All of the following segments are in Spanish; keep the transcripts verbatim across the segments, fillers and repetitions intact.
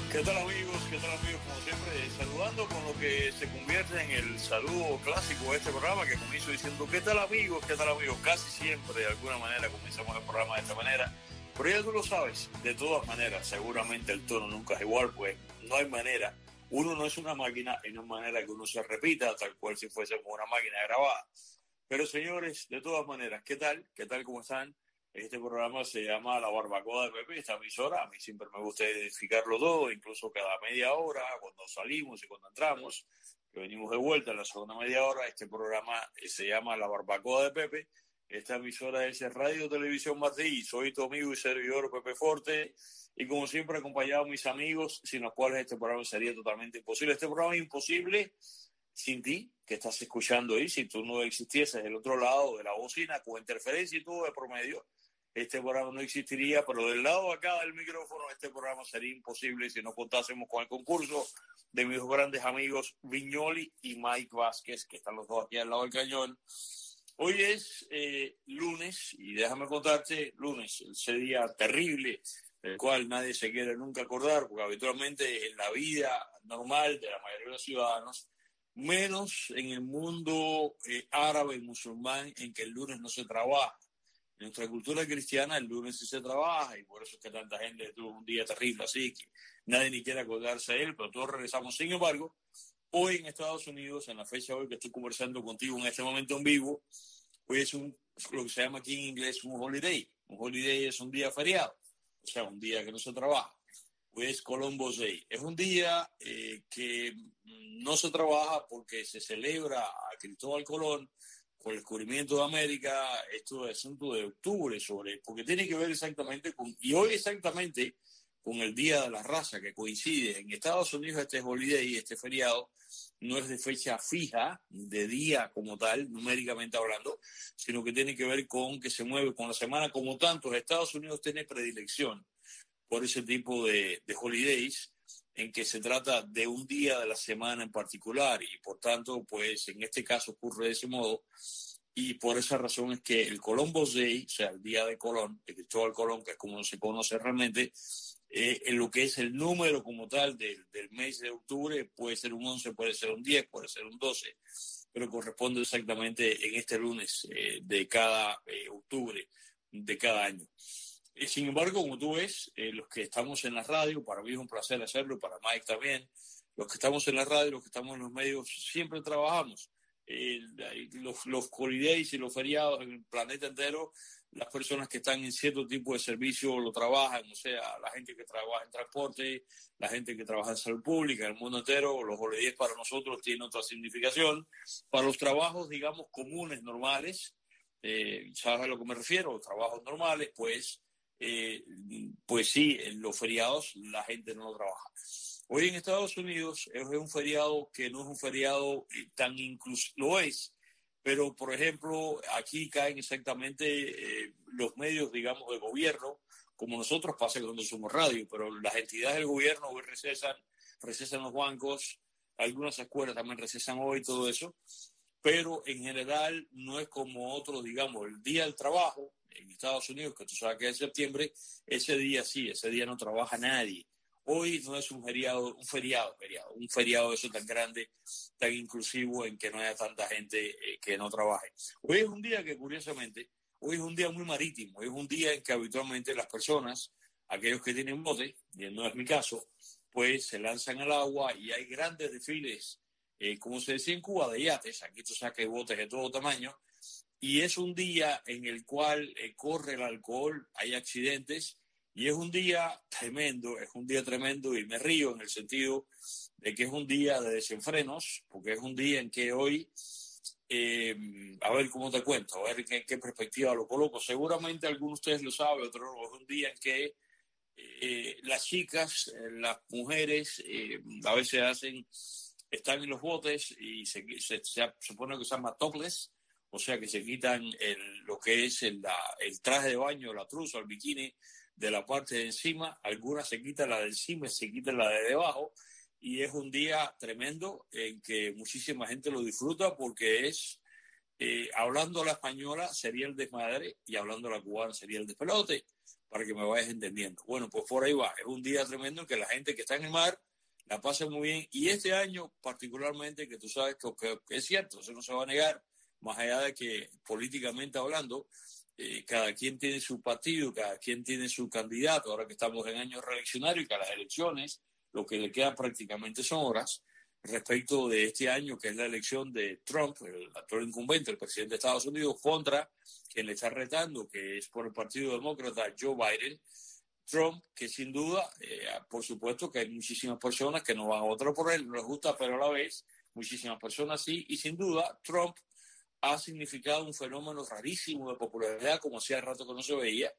¿Qué tal amigos? ¿Qué tal amigos? Como siempre, saludando con lo que se convierte en el saludo clásico de este programa, que comienzo diciendo ¿qué tal amigos? ¿Qué tal amigos? Casi siempre de alguna manera comenzamos el programa de esta manera, pero ya tú lo sabes, de todas maneras, seguramente el tono nunca es igual, pues no hay manera, uno no es una máquina y no hay manera que uno se repita tal cual si fuésemos una máquina grabada. Pero señores, de todas maneras, ¿qué tal? ¿Qué tal? ¿Cómo están? Este programa se llama La Barbacoa de Pepe, esta emisora. A mí siempre me gusta identificarlo todo, incluso cada media hora, cuando salimos y cuando entramos, que venimos de vuelta en la segunda media hora. Este programa se llama La Barbacoa de Pepe. Esta emisora es Radio Televisión Martí. Soy tu amigo y servidor Pepe Forte. Y como siempre, acompañado de mis amigos, sin los cuales este programa sería totalmente imposible. Este programa es imposible sin ti, que estás escuchando ahí. Si tú no existieses del otro lado de la bocina, con interferencia y todo de promedio, este programa no existiría, pero del lado acá del micrófono este programa sería imposible si no contásemos con el concurso de mis grandes amigos Viñoli y Mike Vázquez, que están los dos aquí al lado del cañón. Hoy es eh, lunes, y déjame contarte, lunes, ese día terrible, del cual nadie se quiere nunca acordar, porque habitualmente en la vida normal de la mayoría de los ciudadanos, menos en el mundo eh, árabe y musulmán, en que el lunes no se trabaja. En nuestra cultura cristiana el lunes sí se trabaja y por eso es que tanta gente tuvo un día terrible así, que nadie ni quiere acordarse de él, pero todos regresamos. Sin embargo, hoy en Estados Unidos, en la fecha hoy que estoy conversando contigo en este momento en vivo, hoy es un, lo que se llama aquí en inglés un holiday. Un holiday es un día feriado, o sea, un día que no se trabaja. Hoy es Columbus Day. Es un día eh, que no se trabaja porque se celebra a Cristóbal Colón con el descubrimiento de América. Esto es asunto de octubre, sobre, porque tiene que ver exactamente con, y hoy exactamente con el Día de la Raza, que coincide. En Estados Unidos este holiday, este feriado, no es de fecha fija, de día como tal, numéricamente hablando, sino que tiene que ver con que se mueve con la semana como tanto. Estados Unidos tiene predilección por ese tipo de, de holidays, en que se trata de un día de la semana en particular, y por tanto, pues en este caso ocurre de ese modo, y por esa razón es que el Columbus Day, o sea, el día de Colón, de Cristóbal Colón, que es como se conoce realmente, eh, en lo que es el número como tal del, del mes de octubre, puede ser un once, puede ser un diez, puede ser un doce, pero corresponde exactamente en este lunes eh, de cada eh, octubre de cada año. Sin embargo, como tú ves, eh, los que estamos en la radio, para mí es un placer hacerlo, y para Mike también, los que estamos en la radio, los que estamos en los medios, siempre trabajamos. Eh, los, los holidays y los feriados en el planeta entero, las personas que están en cierto tipo de servicio lo trabajan, o sea, la gente que trabaja en transporte, la gente que trabaja en salud pública, en el mundo entero. Los holidays para nosotros tienen otra significación. Para los trabajos, digamos, comunes, normales, eh, ¿sabes a lo que me refiero? Los trabajos normales, pues, Eh, pues sí, en los feriados la gente no trabaja. Hoy en Estados Unidos es un feriado que no es un feriado tan inclusivo, lo es, pero por ejemplo aquí caen exactamente eh, los medios, digamos, de gobierno, como nosotros pasa cuando somos radio, pero las entidades del gobierno hoy recesan, recesan los bancos, algunas escuelas también recesan hoy, todo eso, pero en general no es como otros, digamos, el Día del Trabajo en Estados Unidos, que tú sabes que es septiembre, ese día sí, ese día no trabaja nadie. Hoy no es un feriado, un feriado, feriado, un feriado eso tan grande, tan inclusivo, en que no haya tanta gente eh, que no trabaje. Hoy es un día que, curiosamente, hoy es un día muy marítimo, hoy es un día en que habitualmente las personas, aquellos que tienen bote, y no es mi caso, pues se lanzan al agua y hay grandes desfiles, eh, como se decía en Cuba, de yates. Aquí tú sabes que hay botes de todo tamaño, y es un día en el cual eh, corre el alcohol, hay accidentes, y es un día tremendo, es un día tremendo, y me río en el sentido de que es un día de desenfrenos, porque es un día en que hoy, eh, a ver cómo te cuento, a ver en qué, qué perspectiva lo coloco. Seguramente algunos de ustedes lo saben, otros no. Es un día en que eh, las chicas, eh, las mujeres, eh, a veces hacen, están en los botes y se, se, se supone que se llama topless, o sea que se quitan el, lo que es el, la, el traje de baño, la truza, el bikini de la parte de encima. Algunas se quitan la de encima y se quitan la de debajo, y es un día tremendo en que muchísima gente lo disfruta, porque es, eh, hablando la española sería el desmadre y hablando la cubana sería el despelote, para que me vayas entendiendo. Bueno, pues por ahí va. Es un día tremendo en que la gente que está en el mar la pasa muy bien. Y este año particularmente, que tú sabes que, que, que es cierto, eso no se va a negar, más allá de que políticamente hablando, eh, cada quien tiene su partido, cada quien tiene su candidato, ahora que estamos en año reeleccionario y que a las elecciones lo que le queda prácticamente son horas. Respecto de este año, que es la elección de Trump, el actual incumbente, el presidente de Estados Unidos, contra quien le está retando, que es por el Partido Demócrata, Joe Biden. Trump, que sin duda, eh, por supuesto que hay muchísimas personas que no van a votar por él, no les gusta, pero a la vez muchísimas personas sí, y sin duda Trump ha significado un fenómeno rarísimo de popularidad, como hacía rato que no se veía.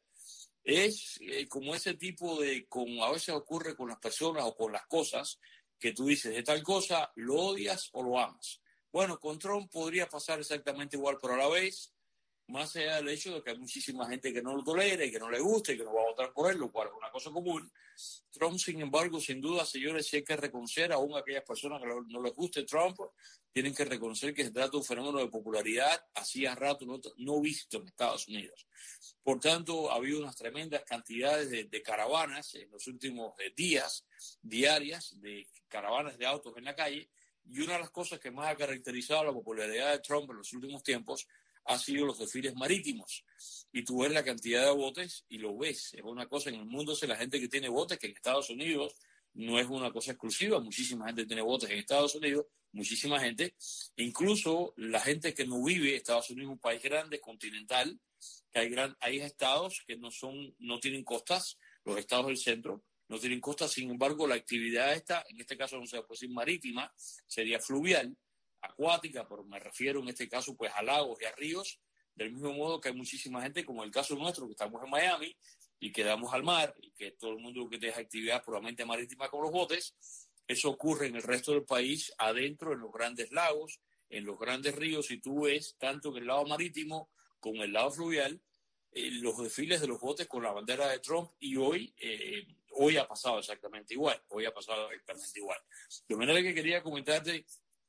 Es eh, como ese tipo de, como a veces ocurre con las personas o con las cosas, que tú dices de tal cosa, lo odias o lo amas. Bueno, con Trump podría pasar exactamente igual, pero a la vez, más allá del hecho de que hay muchísima gente que no lo tolera y que no le gusta y que no va a votar por él, lo cual es una cosa común, Trump, sin embargo, sin duda, señores, sí hay que reconocer, aún a aquellas personas que no les guste Trump, tienen que reconocer que se trata de un fenómeno de popularidad hacía rato no, no visto en Estados Unidos. Por tanto, ha habido unas tremendas cantidades de, de caravanas en los últimos eh, días, diarias, de caravanas de autos en la calle, y una de las cosas que más ha caracterizado la popularidad de Trump en los últimos tiempos ha sido los desfiles marítimos. Y tú ves la cantidad de botes y lo ves. Es una cosa, en el mundo es la gente que tiene botes, que en Estados Unidos no es una cosa exclusiva. Muchísima gente tiene botes en Estados Unidos, muchísima gente. Incluso la gente que no vive, Estados Unidos es un país grande, continental, que hay, gran, hay estados que no, son, no tienen costas, los estados del centro no tienen costas. Sin embargo, la actividad esta, en este caso no se puede decir marítima, sería fluvial, acuática, pero me refiero en este caso pues a lagos y a ríos, del mismo modo que hay muchísima gente, como el caso nuestro, que estamos en Miami y quedamos al mar, y que todo el mundo que tiene actividad puramente marítima con los botes, eso ocurre en el resto del país, adentro, en los grandes lagos, en los grandes ríos, y tú ves, tanto en el lado marítimo como en el lado fluvial, eh, los desfiles de los botes con la bandera de Trump, y hoy, eh, hoy ha pasado exactamente igual, hoy ha pasado exactamente igual. De manera que quería comentarte,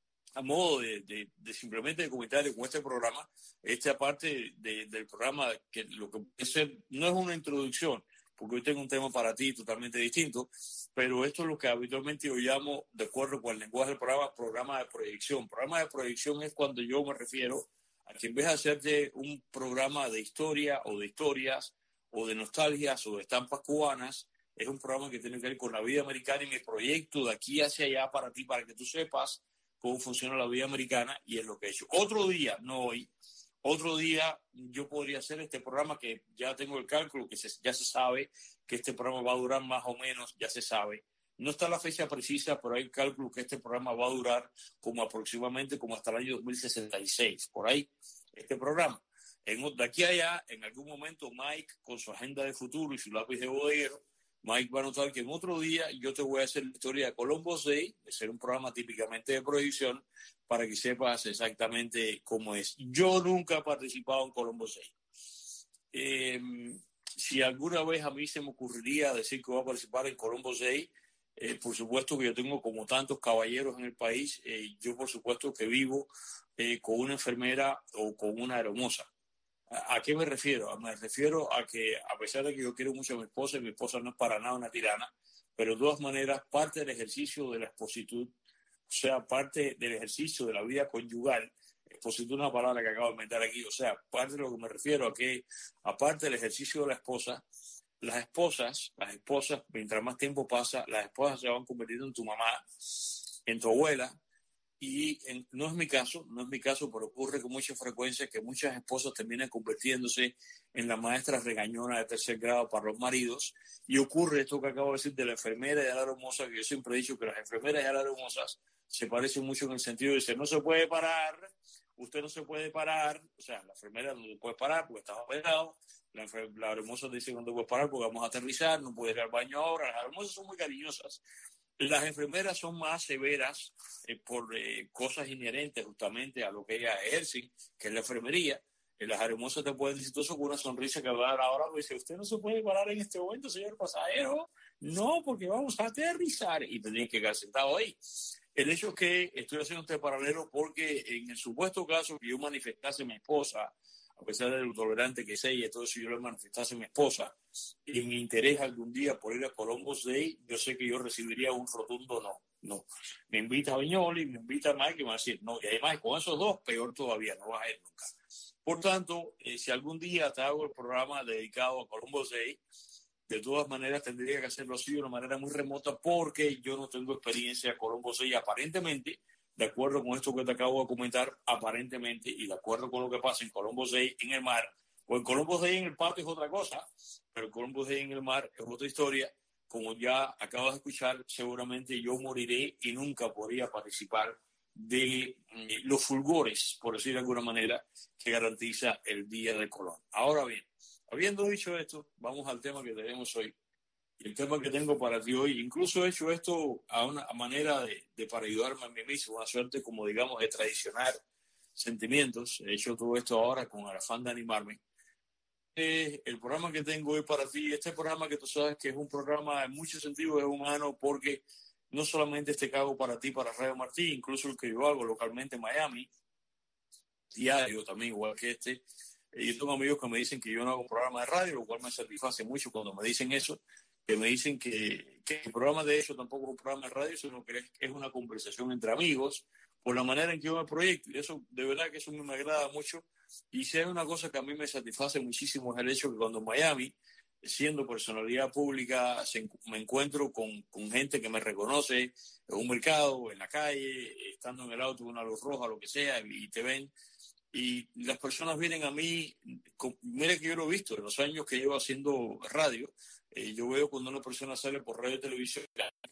a modo de, de, de simplemente de comentario con este programa, esta parte de, del programa, que lo que puede ser, no es una introducción, porque hoy tengo un tema para ti totalmente distinto, pero esto es lo que habitualmente yo llamo, de acuerdo con el lenguaje del programa, programa de proyección. Programa de proyección es cuando yo me refiero a que en vez de hacerte un programa de historia o de historias o de nostalgias o de estampas cubanas, es un programa que tiene que ver con la vida americana y mi proyecto de aquí hacia allá para ti, para que tú sepas cómo funciona la vida americana, y es lo que he hecho. Otro día, no hoy, otro día yo podría hacer este programa, que ya tengo el cálculo, que se, ya se sabe que este programa va a durar más o menos, ya se sabe. No está la fecha precisa, pero hay el cálculo que este programa va a durar como aproximadamente como hasta el año dos mil sesenta y seis, por ahí, este programa. En, de aquí a allá, en algún momento, Mike, con su agenda de futuro y su lápiz de bodeguero, Mike va a notar que en otro día yo te voy a hacer la historia de Columbus Day, de ser un programa típicamente de proyección, para que sepas exactamente cómo es. Yo nunca he participado en Columbus Day. Eh, si alguna vez a mí se me ocurriría decir que voy a participar en Columbus Day, eh, por supuesto que yo tengo como tantos caballeros en el país, eh, yo por supuesto que vivo eh, con una enfermera o con una hermosa. ¿A qué me refiero? Me refiero a que, a pesar de que yo quiero mucho a mi esposa, y mi esposa no es para nada una tirana, pero de todas maneras, parte del ejercicio de la espositud, o sea, parte del ejercicio de la vida conyugal, espositud es una palabra que acabo de inventar aquí, o sea, parte de lo que me refiero a que, aparte del ejercicio de la esposa, las esposas, las esposas, mientras más tiempo pasa, las esposas se van convirtiendo en tu mamá, en tu abuela. Y en, no es mi caso, no es mi caso, pero ocurre con mucha frecuencia que muchas esposas terminan convirtiéndose en la maestra regañona de tercer grado para los maridos, y ocurre esto que acabo de decir de la enfermera y de la hermosa, que yo siempre he dicho que las enfermeras y las hermosas se parecen mucho en el sentido de decir, no se puede parar, usted no se puede parar, o sea, la enfermera no se puede parar porque está operado, la, la hermosa dice no te puedes parar porque vamos a aterrizar, no puedes ir al baño ahora. Las hermosas son muy cariñosas. Las enfermeras son más severas eh, por eh, cosas inherentes justamente a lo que ellas ejercen, que es la enfermería. Eh, las hermosas te pueden decir todo eso con una sonrisa que va a dar ahora, dice, usted no se puede parar en este momento, señor pasajero. No, porque vamos a aterrizar. Y te tienes que quedar sentado ahí. El hecho es que estoy haciendo este paralelo porque en el supuesto caso que yo manifestase a mi esposa a pesar de lo tolerante que sea y de todo eso, yo le manifestase a mi esposa y mi interés algún día por ir a Columbus Day, yo sé que yo recibiría un rotundo no. No. Me invita a Viñoli, me invita a Mike y me va a decir no. Y además, con esos dos, peor todavía, no vas a ir nunca. Por tanto, eh, si algún día te hago el programa dedicado a Columbus Day, de todas maneras tendría que hacerlo así de una manera muy remota porque yo no tengo experiencia en Columbus Day aparentemente. De acuerdo con esto que te acabo de comentar, aparentemente, y de acuerdo con lo que pasa en Columbus Day en el mar, o en Columbus Day en el patio es otra cosa, pero Columbus Day en el mar es otra historia. Como ya acabas de escuchar, seguramente yo moriré y nunca podría participar de los fulgores, por decir de alguna manera, que garantiza el Día de Colón. Ahora bien, habiendo dicho esto, vamos al tema que tenemos hoy. El tema que tengo para ti hoy, incluso he hecho esto a una manera de, de para ayudarme a mí mismo, una suerte como digamos de traicionar sentimientos. He hecho todo esto ahora con el afán de animarme. Eh, el programa que tengo hoy para ti, este programa que tú sabes que es un programa en muchos sentidos es humano porque no solamente este que hago para ti, para Radio Martí, incluso el que yo hago localmente en Miami, diario también, igual que este. Yo tengo amigos que me dicen que yo no hago un programa de radio, lo cual me satisface mucho cuando me dicen eso, que me dicen que, que el programa de hecho tampoco es un programa de radio, sino que es una conversación entre amigos, por la manera en que yo me proyecto. Y eso, de verdad que eso me agrada mucho. Y si hay una cosa que a mí me satisface muchísimo es el hecho que cuando en Miami, siendo personalidad pública, se, me encuentro con, con gente que me reconoce en un mercado, en la calle, estando en el auto con una luz roja, lo que sea, y te ven. Y las personas vienen a mí, con, mira que yo lo he visto en los años que llevo haciendo radio, eh, yo veo cuando una persona sale por radio y televisión,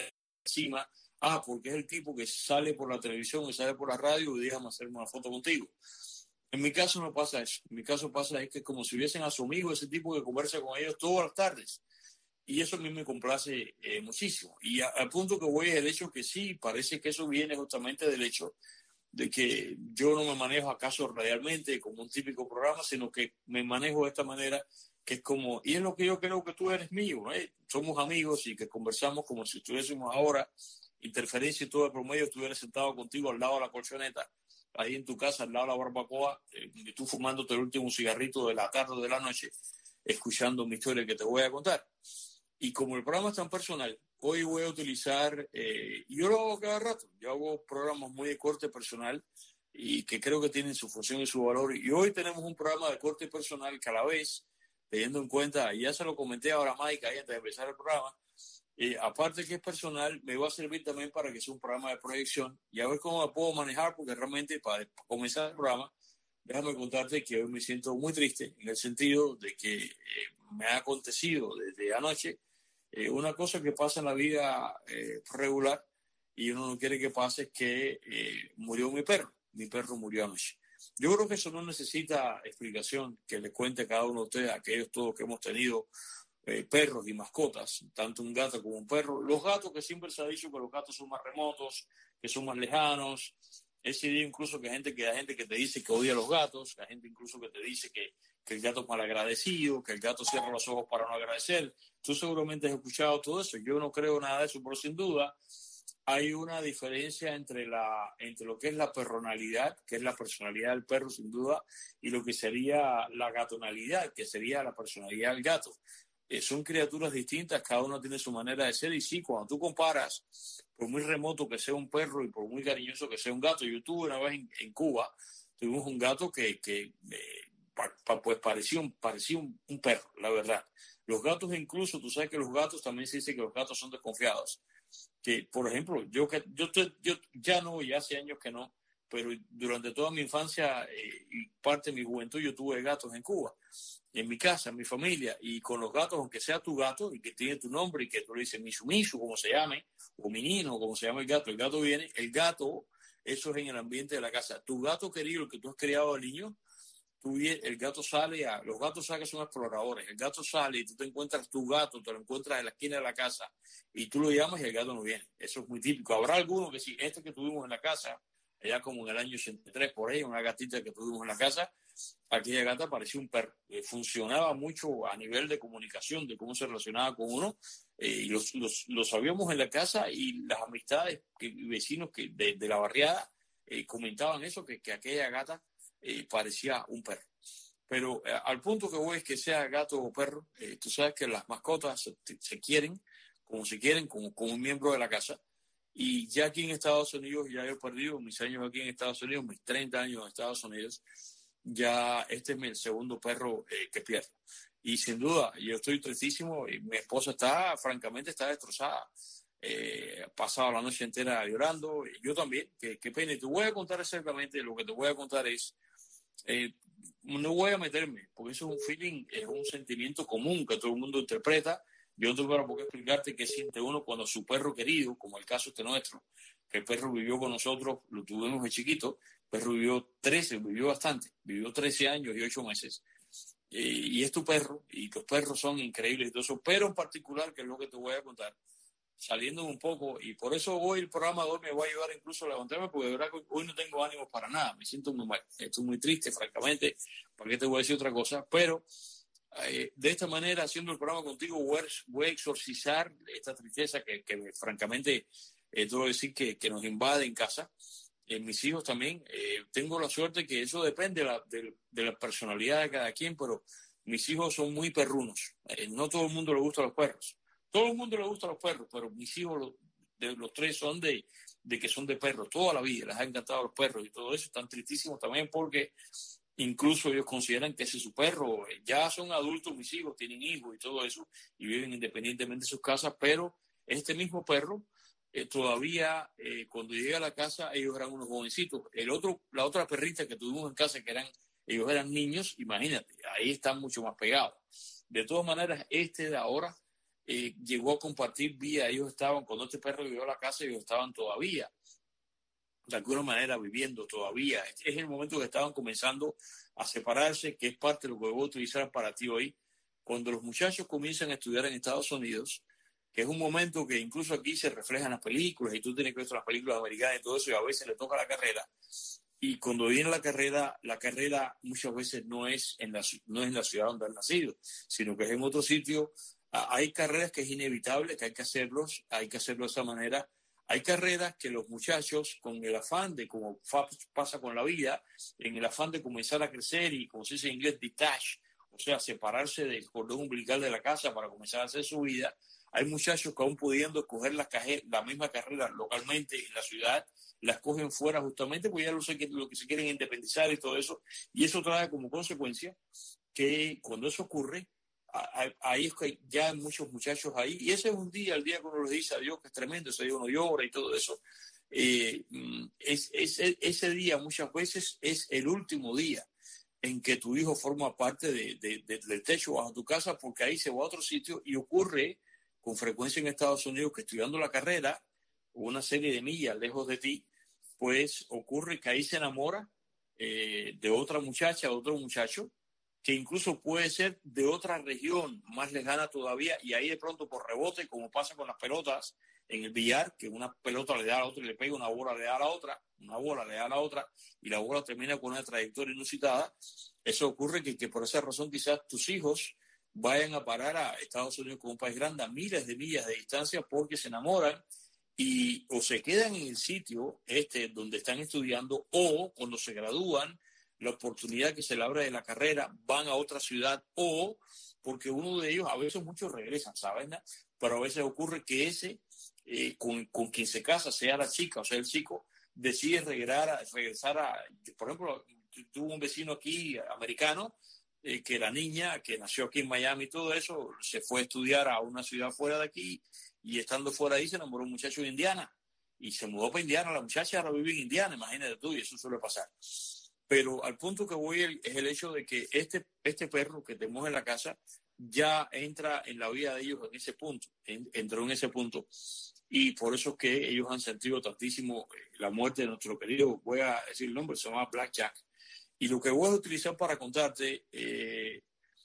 encima, ah, porque es el tipo que sale por la televisión y sale por la radio y déjame hacerme una foto contigo. En mi caso no pasa eso, en mi caso pasa es que es como si hubiesen asumido ese tipo que conversa con ellos todas las tardes. Y eso a mí me complace eh, muchísimo. Y al punto que voy es el hecho que sí, parece que eso viene justamente del hecho de que yo no me manejo acaso realmente como un típico programa, sino que me manejo de esta manera, que es como, y es lo que yo creo que tú eres mío, ¿eh? Somos amigos y que conversamos como si estuviésemos ahora, interferencia y todo el promedio, estuviera sentado contigo al lado de la colchoneta, ahí en tu casa, al lado de la barbacoa, eh, y tú fumándote el último cigarrito de la tarde o de la noche, escuchando mi historia que te voy a contar. Y como el programa es tan personal, hoy voy a utilizar, eh, yo lo hago cada rato, yo hago programas muy de corte personal y que creo que tienen su función y su valor. Y hoy tenemos un programa de corte personal que a la vez, teniendo en cuenta, y ya se lo comenté ahora a Mike ahí antes de empezar el programa, eh, aparte que es personal, me va a servir también para que sea un programa de proyección y a ver cómo me puedo manejar, porque realmente para comenzar el programa, déjame contarte que hoy me siento muy triste en el sentido de que eh, me ha acontecido desde anoche Eh, una cosa que pasa en la vida eh, regular y uno no quiere que pase es que eh, murió mi perro. Mi perro murió anoche. Yo creo que eso no necesita explicación que le cuente a cada uno de ustedes, a aquellos todos que hemos tenido eh, perros y mascotas, tanto un gato como un perro. Los gatos, que siempre se ha dicho que los gatos son más remotos, que son más lejanos. Ese día incluso que hay gente que, hay gente que te dice que odia a los gatos, que hay gente incluso que te dice que, que el gato es malagradecido, que el gato cierra los ojos para no agradecer. Tú seguramente has escuchado todo eso. Yo no creo nada de eso, pero sin duda hay una diferencia entre, la, entre lo que es la perronalidad, que es la personalidad del perro sin duda, y lo que sería la gatonalidad, que sería la personalidad del gato. Eh, son criaturas distintas, cada uno tiene su manera de ser y sí, cuando tú comparas, por muy remoto que sea un perro y por muy cariñoso que sea un gato, yo tuve una vez en, en Cuba, tuvimos un gato que, que eh, pa, pa, pues parecía, un, parecía un, un perro, la verdad. Los gatos incluso, tú sabes que los gatos también se dice que los gatos son desconfiados. Que, por ejemplo, yo, que, yo, yo ya no, ya hace años que no, pero durante toda mi infancia eh, y parte de mi juventud yo tuve gatos en Cuba, en mi casa, en mi familia, y con los gatos, aunque sea tu gato y que tiene tu nombre y que tú le dices Misu Misu, como se llame, o Minino, como se llama el gato, el gato viene, el gato, eso es en el ambiente de la casa. Tu gato querido, el que tú has criado al niño, tú, el gato sale, a, los gatos saben que son exploradores, el gato sale y tú te encuentras tu gato, te lo encuentras en la esquina de la casa y tú lo llamas y el gato no viene. Eso es muy típico. Habrá alguno que sí, este que tuvimos en la casa, allá como en el año ochenta y tres, por ahí, una gatita que tuvimos en la casa, aquella gata parecía un perro. Eh, funcionaba mucho a nivel de comunicación, de cómo se relacionaba con uno, eh, y los, los, lo sabíamos en la casa y las amistades y vecinos que de, de la barriada eh, comentaban eso, que, que aquella gata eh, parecía un perro. Pero eh, al punto que voy es que sea gato o perro, eh, tú sabes que las mascotas se, se quieren como se quieren, como, como un miembro de la casa. Y ya aquí en Estados Unidos, ya he perdido mis años aquí en Estados Unidos, mis treinta años en Estados Unidos, ya este es mi segundo perro eh, que pierdo. Y sin duda, yo estoy tristísimo y mi esposa está, francamente, está destrozada. Eh, ha pasado la noche entera llorando, y yo también, qué que pena. Y te voy a contar exactamente, lo que te voy a contar es, eh, no voy a meterme, porque eso es un feeling, es un sentimiento común que todo el mundo interpreta. Yo no tengo por qué explicarte qué siente uno cuando su perro querido, como el caso este nuestro, que el perro vivió con nosotros, lo tuvimos de chiquito, el perro vivió trece, vivió bastante, vivió trece años y ocho meses. Eh, y es tu perro, y los perros son increíbles y todo eso, pero en particular, que es lo que te voy a contar, saliendo un poco, y por eso hoy el programa de hoy me va a ayudar incluso a levantarme, porque de verdad que hoy no tengo ánimos para nada, me siento muy mal, estoy muy triste, francamente, ¿para qué te voy a decir otra cosa? Pero eh, de esta manera, haciendo el programa contigo, voy a, voy a exorcizar esta tristeza que, que francamente, eh, tengo que decir que, que nos invade en casa. Eh, mis hijos también, eh, tengo la suerte que eso depende de la, de, de la personalidad de cada quien, pero mis hijos son muy perrunos, eh, no todo el mundo le gustan los perros. Todo el mundo le gustan los perros, pero mis hijos, los, de, los tres, son de, de que son de perros toda la vida. Les ha encantado los perros y todo eso. Están tristísimos también porque incluso ellos consideran que ese es su perro. Ya son adultos mis hijos, tienen hijos y todo eso, y viven independientemente de sus casas, pero este mismo perro, eh, todavía eh, cuando llega a la casa, ellos eran unos jovencitos. El otro, la otra perrita que tuvimos en casa, que eran, ellos eran niños, imagínate, ahí están mucho más pegados. De todas maneras, este de ahora, Eh, llegó a compartir vía, ellos estaban, cuando este perro llegó a la casa, ellos estaban todavía, de alguna manera, viviendo todavía. Este es el momento que estaban comenzando a separarse, que es parte de lo que voy a utilizar para ti hoy. Cuando los muchachos comienzan a estudiar en Estados Unidos, que es un momento que incluso aquí se refleja en las películas, y tú tienes que ver las películas americanas y todo eso, y a veces le toca la carrera. Y cuando viene la carrera, la carrera muchas veces no es en la, no es en la ciudad donde han nacido, sino que es en otro sitio. Hay carreras que es inevitable, que hay que hacerlos, hay que hacerlo de esa manera. Hay carreras que los muchachos, con el afán de, como pasa con la vida, en el afán de comenzar a crecer y, como se dice en inglés, detach, o sea, separarse del cordón umbilical de la casa para comenzar a hacer su vida, hay muchachos que aún pudiendo escoger la, la misma carrera localmente en la ciudad, las cogen fuera justamente porque ya lo, sé que, lo que se quieren independizar y todo eso, y eso trae como consecuencia que cuando eso ocurre, ahí es que ya hay muchos muchachos ahí, y ese es un día, el día que uno le dice a Dios, que es tremendo, ese día uno llora y todo eso. Eh, es, es, ese día muchas veces es el último día en que tu hijo forma parte de, de, de, del techo bajo tu casa, porque ahí se va a otro sitio, y ocurre con frecuencia en Estados Unidos que estudiando la carrera, una serie de millas lejos de ti, pues ocurre que ahí se enamora eh, de otra muchacha, de otro muchacho, que incluso puede ser de otra región más lejana todavía, y ahí de pronto por rebote, como pasa con las pelotas en el billar, que una pelota le da a la otra y le pega, una bola le da a la otra, una bola le da a la otra, y la bola termina con una trayectoria inusitada. Eso ocurre que, que por esa razón quizás tus hijos vayan a parar a Estados Unidos, como un país grande, a miles de millas de distancia, porque se enamoran y o se quedan en el sitio este donde están estudiando, o cuando se gradúan, la oportunidad que se le abre de la carrera, van a otra ciudad, o porque uno de ellos, a veces muchos regresan, ¿saben? Pero a veces ocurre que ese, eh, con, con quien se casa, sea la chica o sea el chico, decide regresar a, regresar a, por ejemplo, tuvo un vecino aquí, americano, eh, que la niña, que nació aquí en Miami y todo eso, se fue a estudiar a una ciudad fuera de aquí, y estando fuera ahí se enamoró un muchacho de Indiana, y se mudó para Indiana. La muchacha ahora vive en Indiana, imagínate tú, y eso suele pasar. Pero al punto que voy es el hecho de que este, este perro que tenemos en la casa ya entra en la vida de ellos en ese punto, en, entró en ese punto. Y por eso es que ellos han sentido tantísimo la muerte de nuestro querido, voy a decir el nombre, se llama Black Jack. Y lo que voy a utilizar para contarte, eh,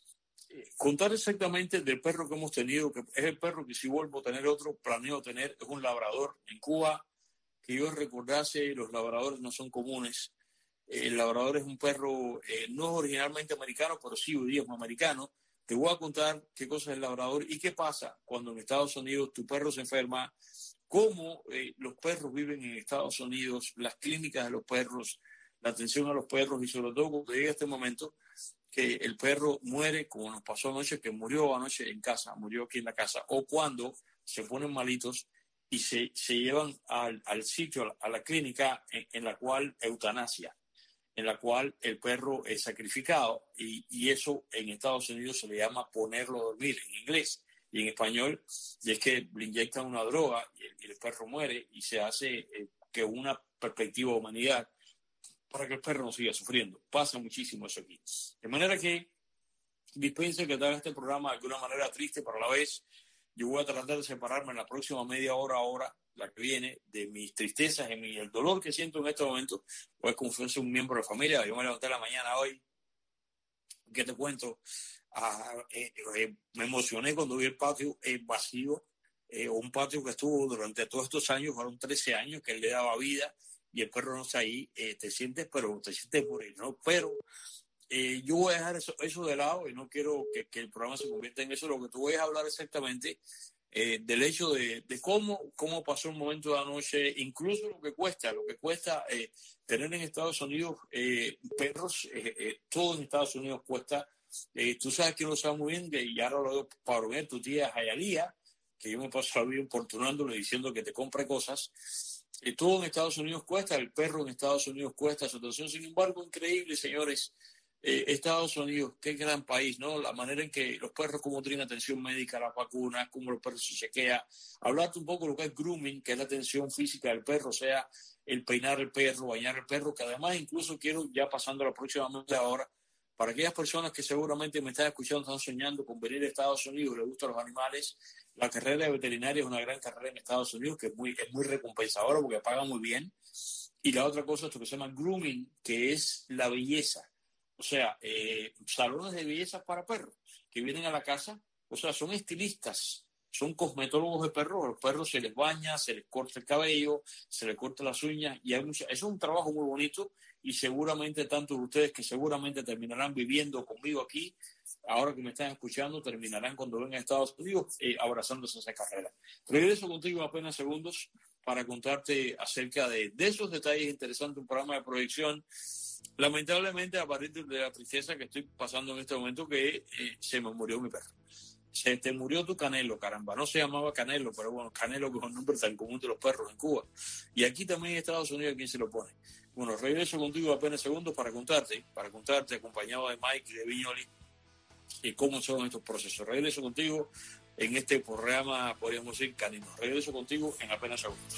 eh, contar exactamente del perro que hemos tenido, que es el perro que si vuelvo a tener otro, planeo tener, es un labrador. En Cuba, que yo recordase, los labradores no son comunes. El labrador es un perro, eh, no es originalmente americano, pero sí hoy día es americano. Te voy a contar qué cosa es el labrador y qué pasa cuando en Estados Unidos tu perro se enferma, cómo eh, los perros viven en Estados Unidos, las clínicas de los perros, la atención a los perros, y sobre todo cuando llega este momento que el perro muere, como nos pasó anoche, que murió anoche en casa, murió aquí en la casa, o cuando se ponen malitos y se, se llevan al, al sitio, a la clínica en, en la cual eutanasia, en la cual el perro es sacrificado, y, y eso en Estados Unidos se le llama ponerlo a dormir en inglés y en español, y es que le inyectan una droga y el, y el perro muere, y se hace eh, que una perspectiva de humanidad para que el perro no siga sufriendo. Pasa muchísimo eso aquí. De manera que dispense que te haga este programa de alguna manera triste, pero a la vez yo voy a tratar de separarme en la próxima media hora, hora, la que viene, de mis tristezas y mi, el dolor que siento en este momento. Pues como fuese un miembro de familia, yo me levanté a la mañana hoy, ¿qué te cuento? Ah, eh, eh, me emocioné cuando vi el patio eh, vacío, eh, un patio que estuvo durante todos estos años, fueron trece años que él le daba vida, y el perro no está ahí, eh, te sientes, pero te sientes morir, ¿no? Pero eh, yo voy a dejar eso, eso de lado, y no quiero que, que el programa se convierta en eso. Lo que tú voy a hablar exactamente eh, del hecho de, de cómo, cómo pasó el momento de anoche, incluso lo que cuesta, lo que cuesta eh, tener en Estados Unidos eh, perros, eh, eh, todo en Estados Unidos cuesta. Eh, tú sabes que no lo sabe muy bien, y ahora lo digo para ver tu tía Jayalía, que yo me paso la vida importunándole diciendo que te compre cosas. Eh, todo en Estados Unidos cuesta, el perro en Estados Unidos cuesta, situación, sin embargo, increíble, señores. Eh, Estados Unidos, qué gran país, ¿no? La manera en que los perros, cómo tienen atención médica, las vacunas, cómo los perros se chequean. Hablarte un poco de lo que es grooming, que es la atención física del perro, o sea, el peinar el perro, bañar el perro, que además incluso quiero, ya pasando la próxima media hora, para aquellas personas que seguramente me están escuchando, están soñando con venir a Estados Unidos, les gustan los animales, la carrera de veterinaria es una gran carrera en Estados Unidos, que es muy, es muy recompensadora porque paga muy bien. Y la otra cosa es lo que se llama grooming, que es la belleza. O sea, eh, salones de belleza para perros que vienen a la casa, o sea, son estilistas, son cosmetólogos de perros. A los perros se les baña, se les corta el cabello, se les corta las uñas, y hay mucha, es un trabajo muy bonito, y seguramente tantos de ustedes que seguramente terminarán viviendo conmigo aquí, ahora que me están escuchando, terminarán cuando vengan a Estados Unidos eh, abrazándose esa carrera. Regreso contigo en apenas segundos para contarte acerca de, de esos detalles interesantes, un programa de proyección. Lamentablemente, a partir de la tristeza que estoy pasando en este momento, que eh, se me murió mi perro. Se te murió tu Canelo, caramba. No se llamaba Canelo, pero bueno, Canelo, que es un nombre tan común de los perros en Cuba. Y aquí también en Estados Unidos, ¿quién se lo pone? Bueno, regreso contigo apenas segundos para contarte, para contarte, acompañado de Mike y de Viñoli, y cómo son estos procesos. Regreso contigo en este programa, podríamos decir, canino. Regreso contigo en apenas segundos.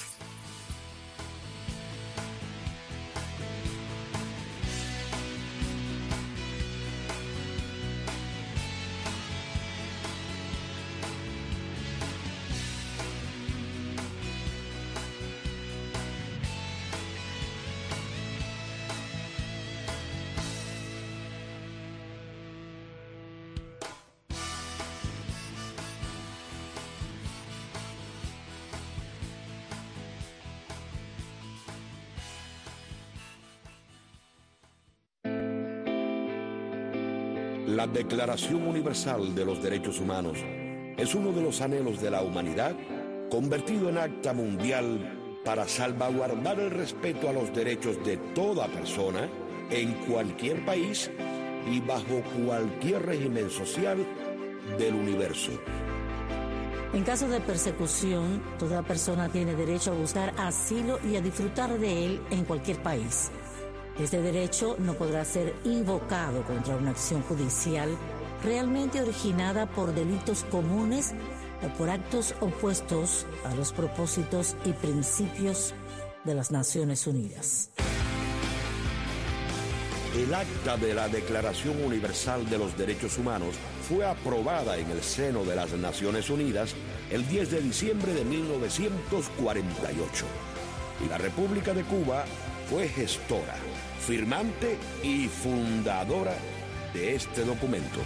La Declaración Universal de los Derechos Humanos es uno de los anhelos de la humanidad convertido en acta mundial para salvaguardar el respeto a los derechos de toda persona en cualquier país y bajo cualquier régimen social del universo. En caso de persecución, toda persona tiene derecho a buscar asilo y a disfrutar de él en cualquier país. Este derecho no podrá ser invocado contra una acción judicial realmente originada por delitos comunes o por actos opuestos a los propósitos y principios de las Naciones Unidas. El acta de la Declaración Universal de los Derechos Humanos fue aprobada en el seno de las Naciones Unidas el diez de diciembre de mil novecientos cuarenta y ocho. Y la República de Cuba fue gestora, firmante y fundadora de este documento.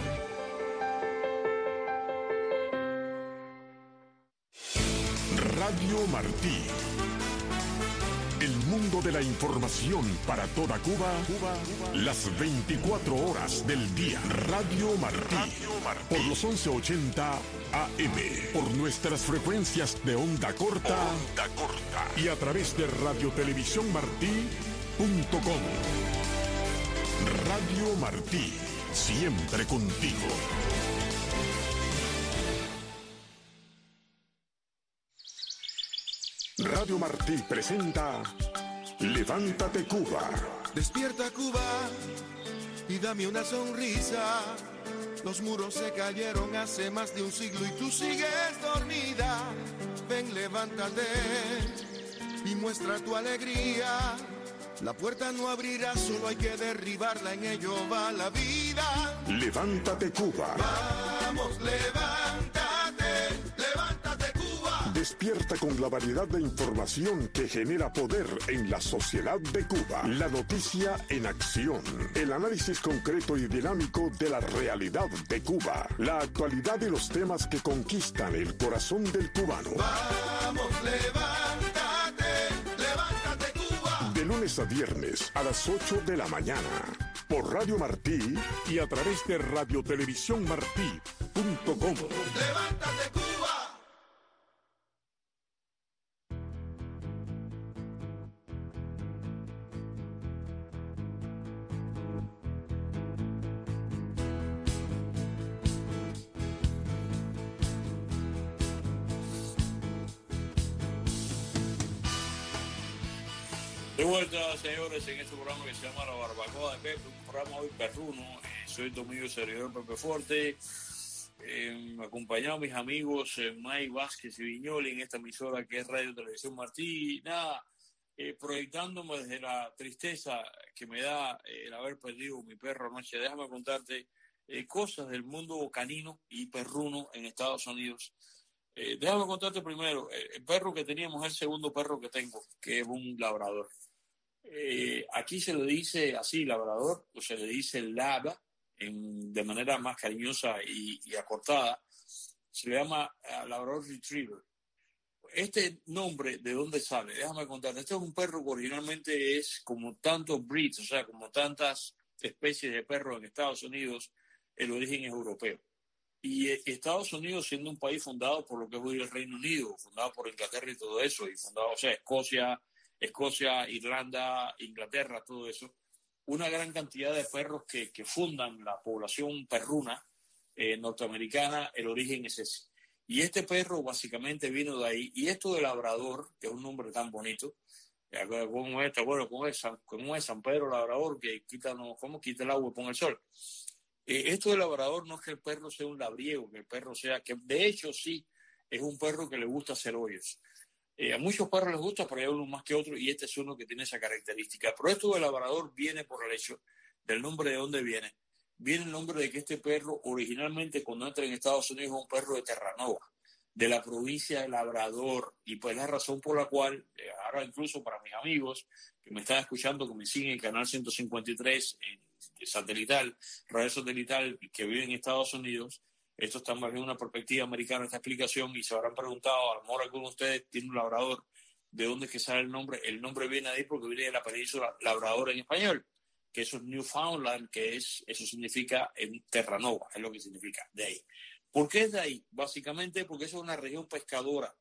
Radio Martí. El mundo de la información para toda Cuba, Cuba, las veinticuatro horas del día. Radio Martí. Radio Martí. Por los once ochenta A M. Por nuestras frecuencias de onda corta. Onda corta. Y a través de radio televisión martí punto com. Radio Martí. siempre contigo. Radio Martí presenta Levántate Cuba. Despierta Cuba y dame una sonrisa. Los muros se cayeron hace más de un siglo y tú sigues dormida. Ven, levántate y muestra tu alegría. La puerta no abrirá, solo hay que derribarla, en ello va la vida. Levántate Cuba. Vamos, levántate, levántate Cuba. Despierta con la variedad de información que genera poder en la sociedad de Cuba. La noticia en acción. El análisis concreto y dinámico de la realidad de Cuba. La actualidad y los temas que conquistan el corazón del cubano. Vamos, levántate, levántate Cuba. De lunes a viernes a las ocho de la mañana. Por Radio Martí y a través de radiotelevisión martí punto com. Levántate Cuba. De vuelta, señores, en este programa que se llama La Barbacoa de Pepe, un programa hoy perruno. Eh, soy Domingo Servidor Pepe Forte. Eh, me acompañaron mis amigos eh, May Vázquez y Viñoli en esta emisora que es Radio Televisión Martí. Nada, eh, proyectándome desde la tristeza que me da eh, el haber perdido mi perro anoche. Déjame contarte eh, cosas del mundo canino y perruno en Estados Unidos. Eh, déjame contarte primero, eh, el perro que teníamos es el segundo perro que tengo, que es un labrador. Eh, aquí se le dice así, labrador, o se le dice laba, en, de manera más cariñosa y, y acortada. Se le llama uh, labrador retriever. Este nombre, ¿de dónde sale? Déjame contarte. Este es un perro que originalmente es como tantos breeds, o sea, como tantas especies de perros en Estados Unidos, el origen es europeo. Y eh, Estados Unidos, siendo un país fundado por lo que es hoy el Reino Unido, fundado por Inglaterra y todo eso, y fundado, o sea, Escocia, Escocia, Irlanda, Inglaterra, todo eso, una gran cantidad de perros que, que fundan la población perruna eh, norteamericana, el origen es ese. Y este perro básicamente vino de ahí. Y esto de labrador, que es un nombre tan bonito, como este, bueno, como es San, como es San Pedro Labrador, que quita, no, ¿cómo quita el agua y pone el sol? Eh, esto de labrador no es que el perro sea un labriego, que el perro sea, que de hecho sí, es un perro que le gusta hacer hoyos. Eh, a muchos perros les gusta, pero hay unos más que otros, y este es uno que tiene esa característica. Pero esto de labrador viene por el hecho del nombre de dónde viene. Viene el nombre de que este perro, originalmente, cuando entra en Estados Unidos, es un perro de Terranova, de la provincia de Labrador, y pues la razón por la cual, eh, ahora incluso para mis amigos que me están escuchando, que me siguen en el canal ciento cincuenta y tres, en satelital, radio satelital, que viven en Estados Unidos, esto está más bien una perspectiva americana, esta explicación, y se habrán preguntado, a lo mejor algunos de ustedes tienen un labrador, ¿de dónde es que sale el nombre? El nombre viene de ahí porque viene de la península Labrador en español, que eso es Newfoundland, que es, eso significa en Terranova, es lo que significa, de ahí. ¿Por qué es de ahí? Básicamente porque eso es una región pescadora.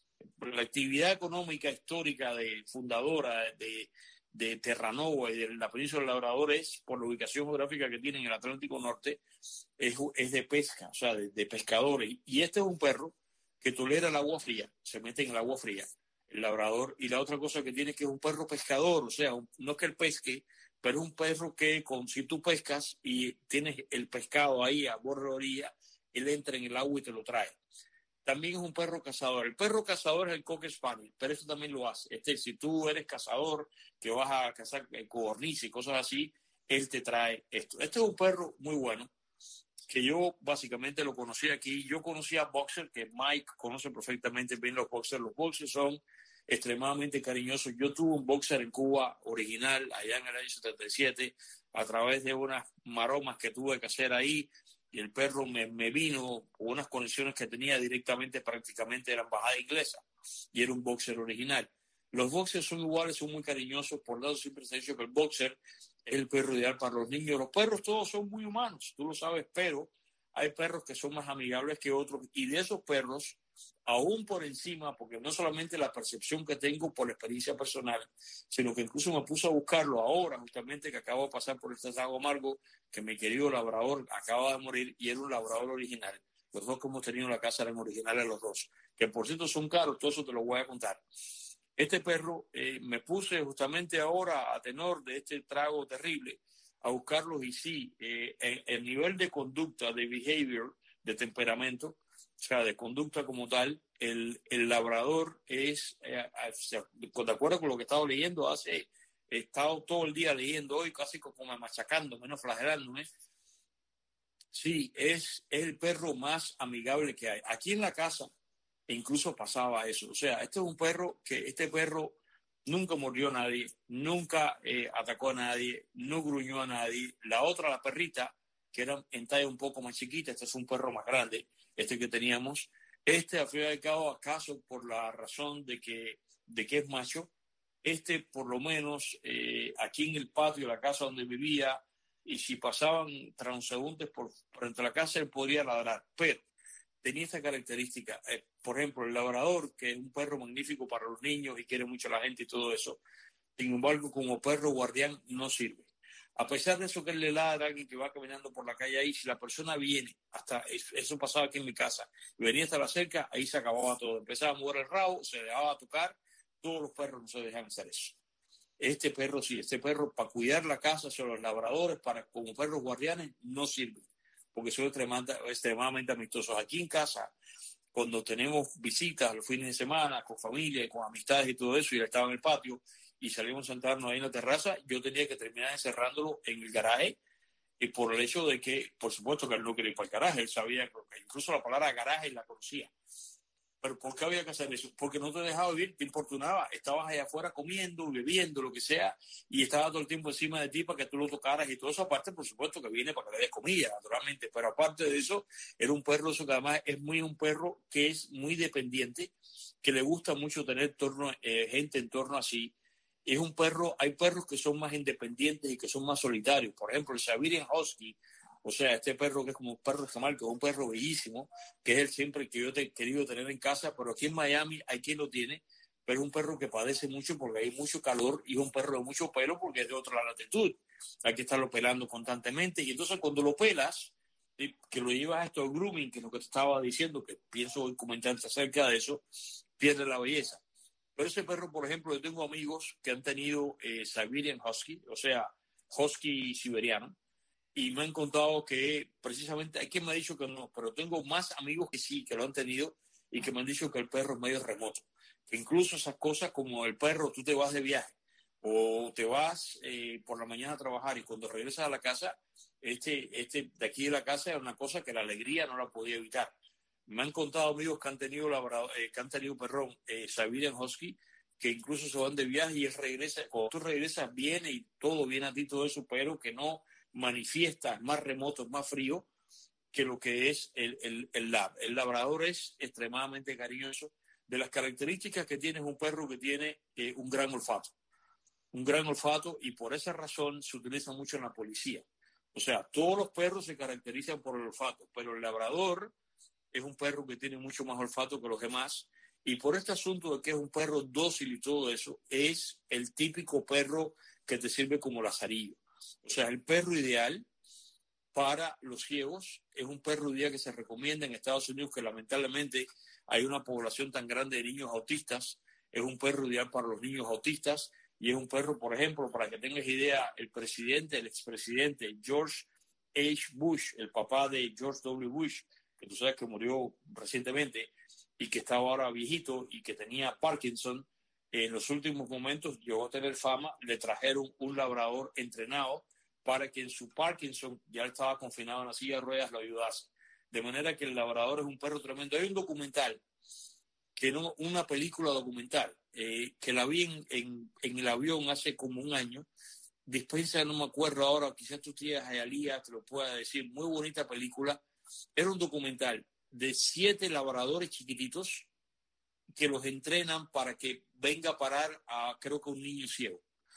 La actividad económica histórica de fundadora de, de Terranova y de la península Labrador es, por la ubicación geográfica que tiene en el Atlántico Norte, es, es de pesca, o sea, de, de pescadores. Y este es un perro que tolera el agua fría, se mete en el agua fría, el labrador. Y la otra cosa que tiene es que es un perro pescador, o sea, un, no es que él pesque, pero es un perro que con, si tú pescas y tienes el pescado ahí a borde de la orilla, él entra en el agua y te lo trae. También es un perro cazador. El perro cazador es el Cocker Spaniel, pero eso también lo hace. Este, si tú eres cazador, que vas a cazar codornices y cosas así, él te trae esto. Este es un perro muy bueno, que yo básicamente lo conocí aquí. Yo conocí a Boxer, que Mike conoce perfectamente bien los Boxers. Los Boxers son extremadamente cariñosos. Yo tuve un Boxer en Cuba original, allá en el año setenta y siete, a través de unas maromas que tuve que hacer ahí, y el perro me, me vino con unas conexiones que tenía directamente prácticamente de la embajada inglesa, y era un Boxer original. Los Boxers son iguales, son muy cariñosos, por lo tanto siempre se ha dicho que el Boxer es el perro ideal para los niños. Los perros todos son muy humanos, tú lo sabes, pero hay perros que son más amigables que otros, y de esos perros aún por encima, porque no solamente la percepción que tengo por la experiencia personal, sino que incluso me puse a buscarlo ahora, justamente que acabo de pasar por este trago amargo, que mi querido labrador acaba de morir y era un labrador original. Los dos que hemos tenido en la casa eran originales los dos, que por cierto son caros, todo eso te lo voy a contar. Este perro, eh, me puse justamente ahora a tenor de este trago terrible a buscarlos y sí, eh, el, el nivel de conducta, de behavior, de temperamento, o sea, de conducta como tal, el, el labrador es, eh, de acuerdo con lo que he estado leyendo, hace, he estado todo el día leyendo hoy, casi como machacándome, no flagelándome. Sí, es, es el perro más amigable que hay. Aquí en la casa incluso pasaba eso. O sea, este es un perro que, este perro nunca mordió a nadie, nunca eh, atacó a nadie, no gruñó a nadie. La otra, la perrita, que era en talla un poco más chiquita, este es un perro más grande, este que teníamos. Este, al fin y al cabo, acaso por la razón de que, de que es macho, este por lo menos eh, aquí en el patio de la casa donde vivía, y si pasaban transeúntes por, por entre la casa, él podría ladrar, pero tenía esta característica. Eh, por ejemplo, el labrador, que es un perro magnífico para los niños y quiere mucho a la gente y todo eso, sin embargo, como perro guardián no sirve. A pesar de eso que él le ladra a alguien que va caminando por la calle ahí, si la persona viene, hasta eso pasaba aquí en mi casa, y venía hasta la cerca, ahí se acababa todo. Empezaba a mover el rabo, se dejaba tocar, todos los perros no se dejan hacer eso. Este perro sí, este perro para cuidar la casa, son los labradores, para como perros guardianes, no sirve, porque son extremadamente, extremadamente amistosos. Aquí en casa, cuando tenemos visitas los fines de semana, con familia, con amistades y todo eso, y él estaba en el patio, y salimos a sentarnos ahí en la terraza, yo tenía que terminar encerrándolo en el garaje, y por el hecho de que, por supuesto que él no quería ir para el garaje, él sabía, incluso la palabra garaje la conocía. ¿Pero por qué había que hacer eso? Porque no te dejaba vivir, te importunaba. Estabas allá afuera comiendo, bebiendo, lo que sea, y estaba todo el tiempo encima de ti para que tú lo tocaras y todo eso. Aparte, por supuesto, que viene para que le des comida, naturalmente. Pero aparte de eso, era un perro, eso que además es muy un perro que es muy dependiente, que le gusta mucho tener torno, eh, gente en torno a sí. Es un perro, hay perros que son más independientes y que son más solitarios. Por ejemplo, el Siberian Husky, o sea, este perro que es como un perro escamal, que es un perro bellísimo, que es el siempre que yo te he querido tener en casa, pero aquí en Miami hay quien lo tiene, pero es un perro que padece mucho porque hay mucho calor y es un perro de mucho pelo porque es de otra latitud. Hay que estarlo pelando constantemente y entonces cuando lo pelas, que lo llevas a esto al grooming, que es lo que te estaba diciendo, que pienso hoy comentarte acerca de eso, pierde la belleza. Pero ese perro, por ejemplo, yo tengo amigos que han tenido eh, Siberian Husky, o sea, Husky siberiano, y me han contado que precisamente, hay quien me ha dicho que no, pero tengo más amigos que sí, que lo han tenido y que me han dicho que el perro es medio remoto. Que incluso esas cosas como el perro, tú te vas de viaje o te vas eh, por la mañana a trabajar y cuando regresas a la casa, este, este de aquí de la casa es una cosa que la alegría no la podía evitar. Me han contado amigos que han tenido, labrador, eh, que han tenido perdón, eh, Siberian Husky, que incluso se van de viaje y él regresa, cuando tú regresas viene y todo viene a ti, todo eso, pero que no manifiesta, más remoto, más frío que lo que es el, el, el lab. El labrador es extremadamente cariñoso. De las características que tiene es un perro que tiene eh, un gran olfato, un gran olfato y por esa razón se utiliza mucho en la policía. O sea, todos los perros se caracterizan por el olfato, pero el labrador es un perro que tiene mucho más olfato que los demás y por este asunto de que es un perro dócil y todo eso, es el típico perro que te sirve como lazarillo. O sea, el perro ideal para los ciegos es un perro ideal que se recomienda en Estados Unidos, que lamentablemente hay una población tan grande de niños autistas. Es un perro ideal para los niños autistas y es un perro, por ejemplo, para que tengas idea, el presidente, el expresidente George H. Bush, el papá de George W. Bush, que tú sabes que murió recientemente y que estaba ahora viejito y que tenía Parkinson, en los últimos momentos llegó a tener fama, le trajeron un labrador entrenado para que en su Parkinson, ya estaba confinado en la silla de ruedas, lo ayudase. De manera que el labrador es un perro tremendo. Hay un documental, que no, una película documental, eh, que la vi en, en, en el avión hace como un año. Dispensa, no me acuerdo ahora, quizás tu tía Jayalía te lo pueda decir. Muy bonita película. Era un documental de siete labradores chiquititos que los entrenan para que venga a parar a, creo que un niño ciego.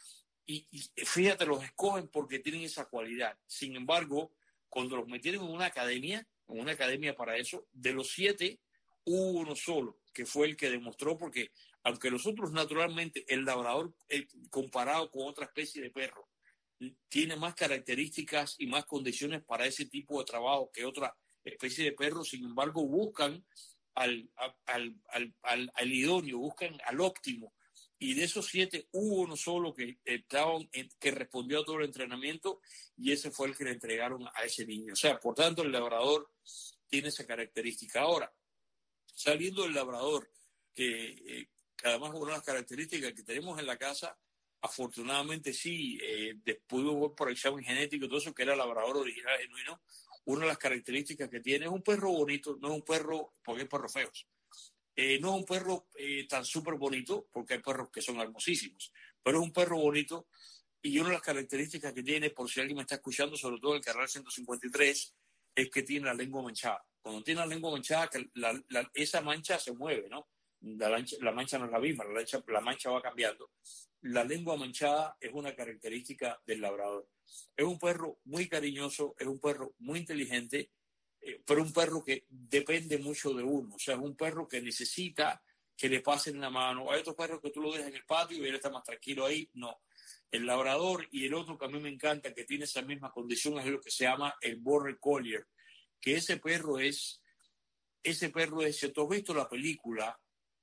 Y, y fíjate, los escogen porque tienen esa cualidad. Sin embargo, cuando los metieron en una academia, en una academia para eso, de los siete, hubo uno solo, que fue el que demostró, porque aunque los otros naturalmente, el labrador eh, comparado con otra especie de perro, tiene más características y más condiciones para ese tipo de trabajo que otra especie de perro, sin embargo buscan al, al, al, al, al idóneo, buscan al óptimo, y de esos siete hubo uno solo que, estaban, que respondió a todo el entrenamiento, y ese fue el que le entregaron a ese niño. O sea, por tanto, el labrador tiene esa característica. Ahora, saliendo del labrador, que, eh, que además una de las características que tenemos en la casa, afortunadamente sí, eh, después de por examen genético y todo eso, que era labrador original genuino, una de las características que tiene es un perro bonito, no es un perro, porque hay perros feos, eh, no es un perro eh, tan súper bonito, porque hay perros que son hermosísimos, pero es un perro bonito, y una de las características que tiene, por si alguien me está escuchando, sobre todo el canal ciento cincuenta y tres, es que tiene la lengua manchada. Cuando tiene la lengua manchada, que la, la, esa mancha se mueve, ¿no? La, lancha, la mancha no es la misma, la, lancha, la mancha va cambiando. La lengua manchada es una característica del labrador. Es un perro muy cariñoso, es un perro muy inteligente, eh, pero un perro que depende mucho de uno. O sea, es un perro que necesita que le pasen la mano. Hay otros perros que tú lo dejas en el patio y él está más tranquilo ahí. No. El labrador, y el otro que a mí me encanta, que tiene esa misma condición, es lo que se llama el Border Collier, que ese perro es, ese perro es, si tú has visto la película,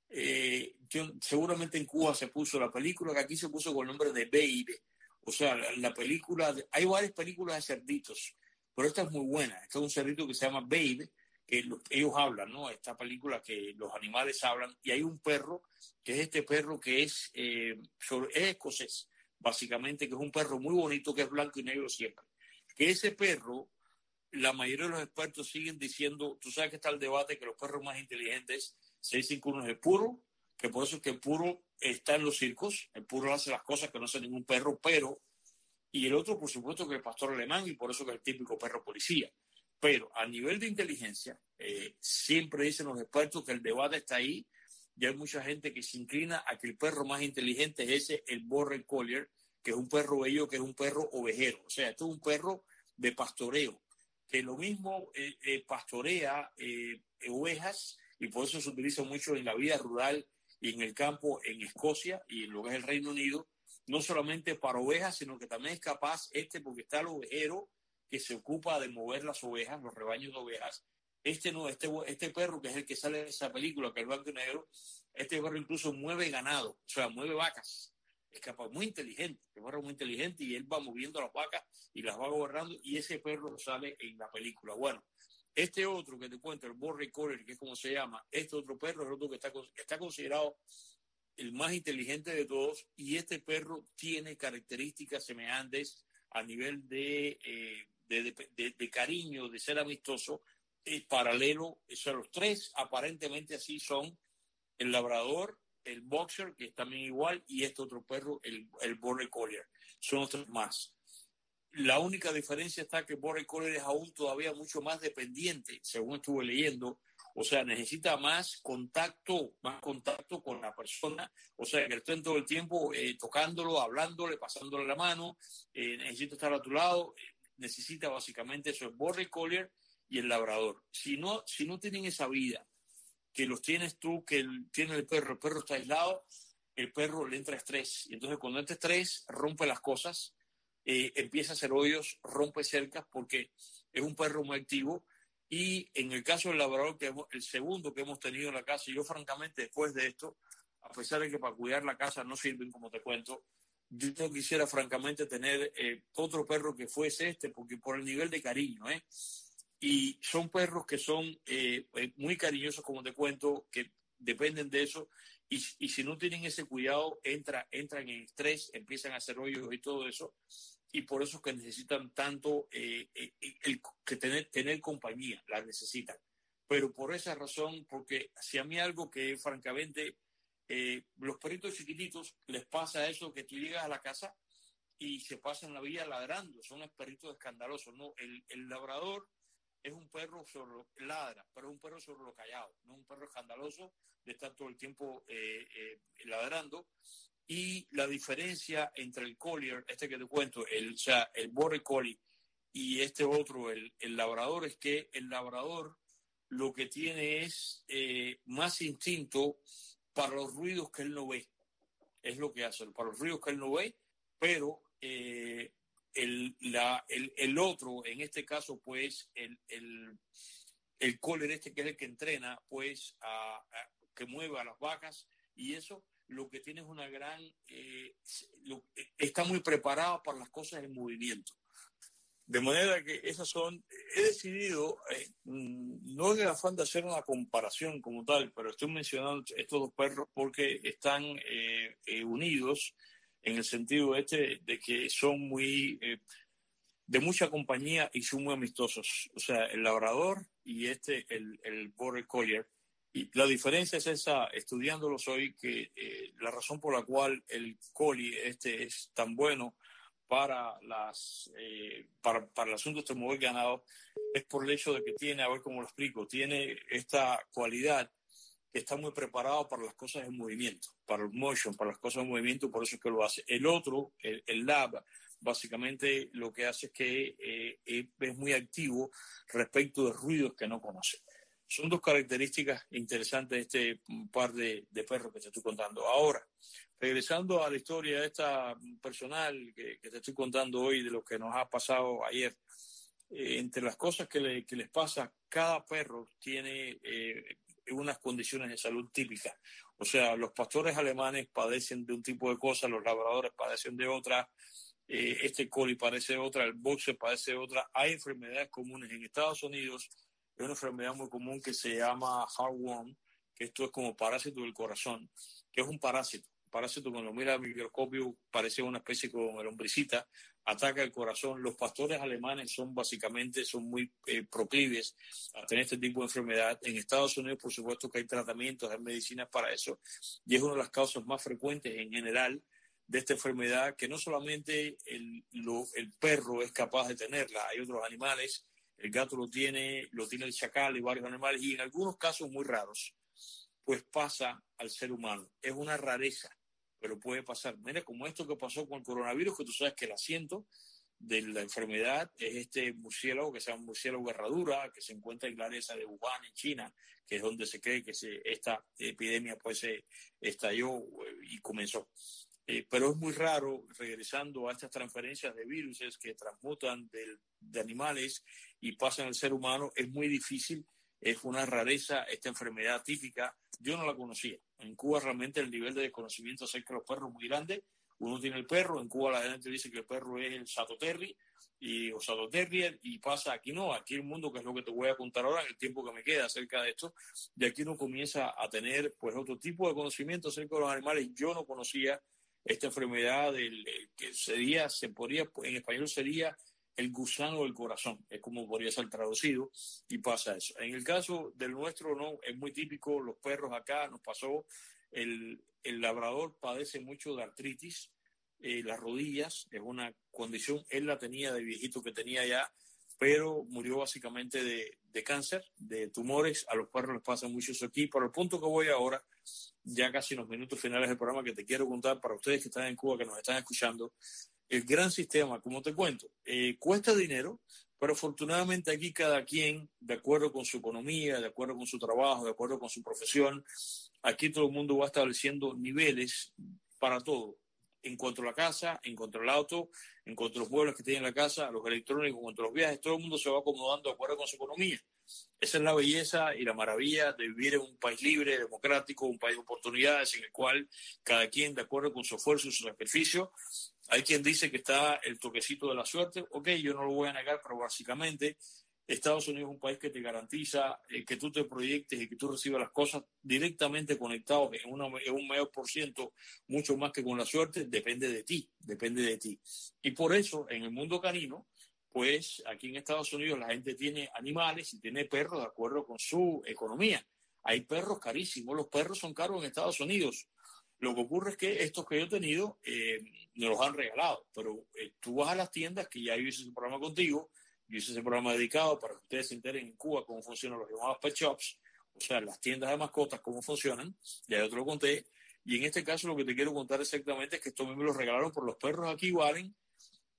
eh, yo, seguramente en Cuba se puso la película, que aquí se puso con el nombre de Baby. O sea, la, la película, de, hay varias películas de cerditos, pero esta es muy buena. Este es un cerdito que se llama Baby, que lo, ellos hablan, ¿no? Esta película que los animales hablan, y hay un perro, que es este perro que es, eh, sobre, es escocés, básicamente, que es un perro muy bonito, que es blanco y negro siempre. Que ese perro, la mayoría de los expertos siguen diciendo, tú sabes que está el debate que los perros más inteligentes se dicen que uno es el puro, que por eso es que el puro está en los circos, el puro hace las cosas que no hace ningún perro, pero, y el otro por supuesto que es el pastor alemán, y por eso que es el típico perro policía. Pero a nivel de inteligencia, eh, siempre dicen los expertos que el debate está ahí, y hay mucha gente que se inclina a que el perro más inteligente es ese, el Border Collier, que es un perro bello, que es un perro ovejero. O sea, esto es un perro de pastoreo, que lo mismo eh, eh, pastorea eh, ovejas, y por eso se utiliza mucho en la vida rural y en el campo en Escocia y en lo que es el Reino Unido, no solamente para ovejas, sino que también es capaz, este porque está el ovejero que se ocupa de mover las ovejas, los rebaños de ovejas. Este no, este, este perro que es el que sale de esa película, que es el blanco y negro, este perro incluso mueve ganado, o sea, mueve vacas. Es capaz, muy inteligente, es un perro muy inteligente, y él va moviendo las vacas y las va gobernando, y ese perro sale en la película. Bueno, este otro que te cuento, el Border Collier, que es como se llama, este otro perro es el otro que está, está considerado el más inteligente de todos, y este perro tiene características semejantes a nivel de, eh, de, de, de, de cariño, de ser amistoso, eh, paralelo. O sea, los tres aparentemente así son: el labrador, el boxer, que es también igual, y este otro perro, el, el Border Collier. Son los tres más. La única diferencia está que el Border Collier es aún todavía mucho más dependiente, según estuve leyendo. O sea, necesita más contacto, más contacto con la persona. O sea, que estén todo el tiempo eh, tocándolo, hablándole, pasándole la mano. Eh, necesita estar a tu lado. Eh, necesita básicamente eso, el Border Collier y el labrador. Si no, si no tienen esa vida, que los tienes tú, que el, tiene el perro, el perro está aislado, el perro le entra estrés. Y entonces cuando entra estrés, rompe las cosas, eh, empieza a hacer hoyos, rompe cercas, porque es un perro muy activo. Y en el caso del labrador, que hemos, el segundo que hemos tenido en la casa, y yo francamente después de esto, a pesar de que para cuidar la casa no sirven, como te cuento, yo no quisiera francamente tener eh, otro perro que fuese este, porque por el nivel de cariño, ¿eh? Y son perros que son eh, muy cariñosos, como te cuento, que dependen de eso, y, y si no tienen ese cuidado, entra, entran en estrés, empiezan a hacer hoyos y todo eso, y por eso es que necesitan tanto eh, el, el, que tener, tener compañía, la necesitan. Pero por esa razón, porque si a mí algo que francamente, eh, los perritos chiquititos les pasa eso, que tú llegas a la casa y se pasan la vida ladrando, son perritos escandalosos, ¿no? El, el labrador es un perro sobre lo, ladra, pero es un perro sobre lo callado, no un perro escandaloso de estar todo el tiempo eh, eh, ladrando. Y la diferencia entre el collier, este que te cuento, el, o sea, el border collie, y este otro, el, el labrador, es que el labrador, lo que tiene es eh, más instinto para los ruidos que él no ve. Es lo que hace, para los ruidos que él no ve, pero eh, el, la, el, el otro, en este caso, pues, el, el, el collar este que es el que entrena, pues, a, a, que mueve a las vacas, y eso lo que tiene es una gran, eh, lo, está muy preparado para las cosas en movimiento. De manera que esas son, he decidido, eh, no en el afán de hacer una comparación como tal, pero estoy mencionando estos dos perros porque están eh, eh, unidos en el sentido este de que son muy, eh, de mucha compañía y son muy amistosos. O sea, el labrador y este, el, el border collier. Y la diferencia es esa, estudiándolos hoy, que eh, la razón por la cual el collie este es tan bueno para las eh, para, para el asunto de mover ganado es por el hecho de que tiene, a ver cómo lo explico, tiene esta cualidad que está muy preparado para las cosas en movimiento, para el motion, para las cosas en movimiento, por eso es que lo hace. El otro, el, el lab, básicamente lo que hace es que eh, es muy activo respecto de ruidos que no conoce. Son dos características interesantes de este par de, de perros que te estoy contando. Ahora, regresando a la historia esta personal que, que te estoy contando hoy de lo que nos ha pasado ayer, eh, entre las cosas que, le, que les pasa, cada perro tiene eh, unas condiciones de salud típicas. O sea, los pastores alemanes padecen de un tipo de cosas, los labradores padecen de otra, eh, este collie padece de otra, el boxer padece de otra. Hay enfermedades comunes en Estados Unidos. Es una enfermedad muy común que se llama heartworm, que esto es como parásito del corazón, que es un parásito. Un parásito, cuando lo mira al microscopio, parece una especie como lombricita, ataca el corazón. Los pastores alemanes son básicamente, son muy eh, proclives a tener este tipo de enfermedad. En Estados Unidos, por supuesto que hay tratamientos, hay medicinas para eso, y es una de las causas más frecuentes en general de esta enfermedad, que no solamente el, lo, el perro es capaz de tenerla, hay otros animales. El gato lo tiene, lo tiene el chacal y varios animales, y en algunos casos muy raros, pues pasa al ser humano. Es una rareza, pero puede pasar. Mira, como esto que pasó con el coronavirus, que tú sabes que el asiento de la enfermedad es este murciélago, que se llama murciélago herradura, que se encuentra en la área de Wuhan, en China, que es donde se cree que se, esta epidemia pues se estalló y comenzó. Eh, pero es muy raro, regresando a estas transferencias de virus que transmutan de, de animales y pasan al ser humano, es muy difícil, es una rareza esta enfermedad típica. Yo no la conocía. En Cuba realmente el nivel de desconocimiento acerca de los perros es muy grande. Uno tiene el perro, en Cuba la gente dice que el perro es el Sato Terrier y, o Sato Terrier, y pasa aquí no, aquí el mundo, que es lo que te voy a contar ahora en el tiempo que me queda acerca de esto, y aquí uno comienza a tener pues otro tipo de conocimiento acerca de los animales. Yo no conocía esta enfermedad del, que sería, se podría, en español sería el gusano del corazón, es como podría ser traducido, y pasa eso. En el caso del nuestro, no, es muy típico, los perros acá nos pasó, el, el labrador padece mucho de artritis, eh, las rodillas, es una condición, él la tenía de viejito que tenía ya, pero murió básicamente de, de cáncer, de tumores. A los perros les pasa mucho eso aquí. Por el punto que voy ahora, ya casi en los minutos finales del programa, que te quiero contar para ustedes que están en Cuba, que nos están escuchando, el gran sistema, como te cuento, eh, cuesta dinero, pero afortunadamente aquí cada quien, de acuerdo con su economía, de acuerdo con su trabajo, de acuerdo con su profesión, aquí todo el mundo va estableciendo niveles para todo. En cuanto a la casa, en cuanto al auto, en cuanto a los muebles que tiene la casa, los electrónicos, en cuanto a los viajes, todo el mundo se va acomodando de acuerdo con su economía. Esa es la belleza y la maravilla de vivir en un país libre, democrático, un país de oportunidades, en el cual cada quien, de acuerdo con su esfuerzo y su sacrificio. Hay quien dice que está el toquecito de la suerte. Ok, yo no lo voy a negar, pero básicamente Estados Unidos es un país que te garantiza eh, que tú te proyectes y que tú recibas las cosas directamente conectados en, una, en un mayor por ciento, mucho más que con la suerte. Depende de ti, depende de ti. Y por eso, en el mundo canino, pues aquí en Estados Unidos la gente tiene animales y tiene perros de acuerdo con su economía. Hay perros carísimos, los perros son caros en Estados Unidos. Lo que ocurre es que estos que yo he tenido eh, me los han regalado, pero eh, tú vas a las tiendas, que ya yo hice ese programa contigo, yo hice ese programa dedicado para que ustedes se enteren en Cuba cómo funcionan los llamados pet shops, o sea, las tiendas de mascotas, cómo funcionan, ya yo te lo conté, y en este caso lo que te quiero contar exactamente es que estos me los regalaron, por los perros aquí valen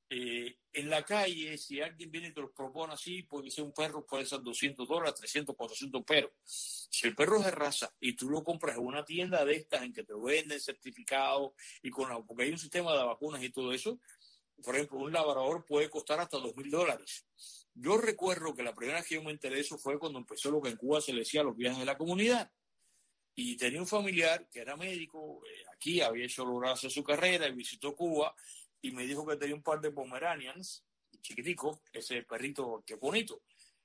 Eh, en la calle, si alguien viene y te lo propone así, puede ser un perro, puede ser doscientos dólares, trescientos, cuatrocientos, pero si el perro es de raza y tú lo compras en una tienda de estas en que te venden certificado y con la, porque hay un sistema de vacunas y todo eso, por ejemplo, un labrador puede costar hasta dos mil dólares. Yo recuerdo que la primera vez que yo me enteré de eso fue cuando empezó lo que en Cuba se le decía los viajes de la comunidad. Y tenía un familiar que era médico, eh, aquí había hecho lograr hacer su carrera y visitó Cuba y me dijo que tenía un par de Pomeranians, chiquiticos, ese perrito que bonito.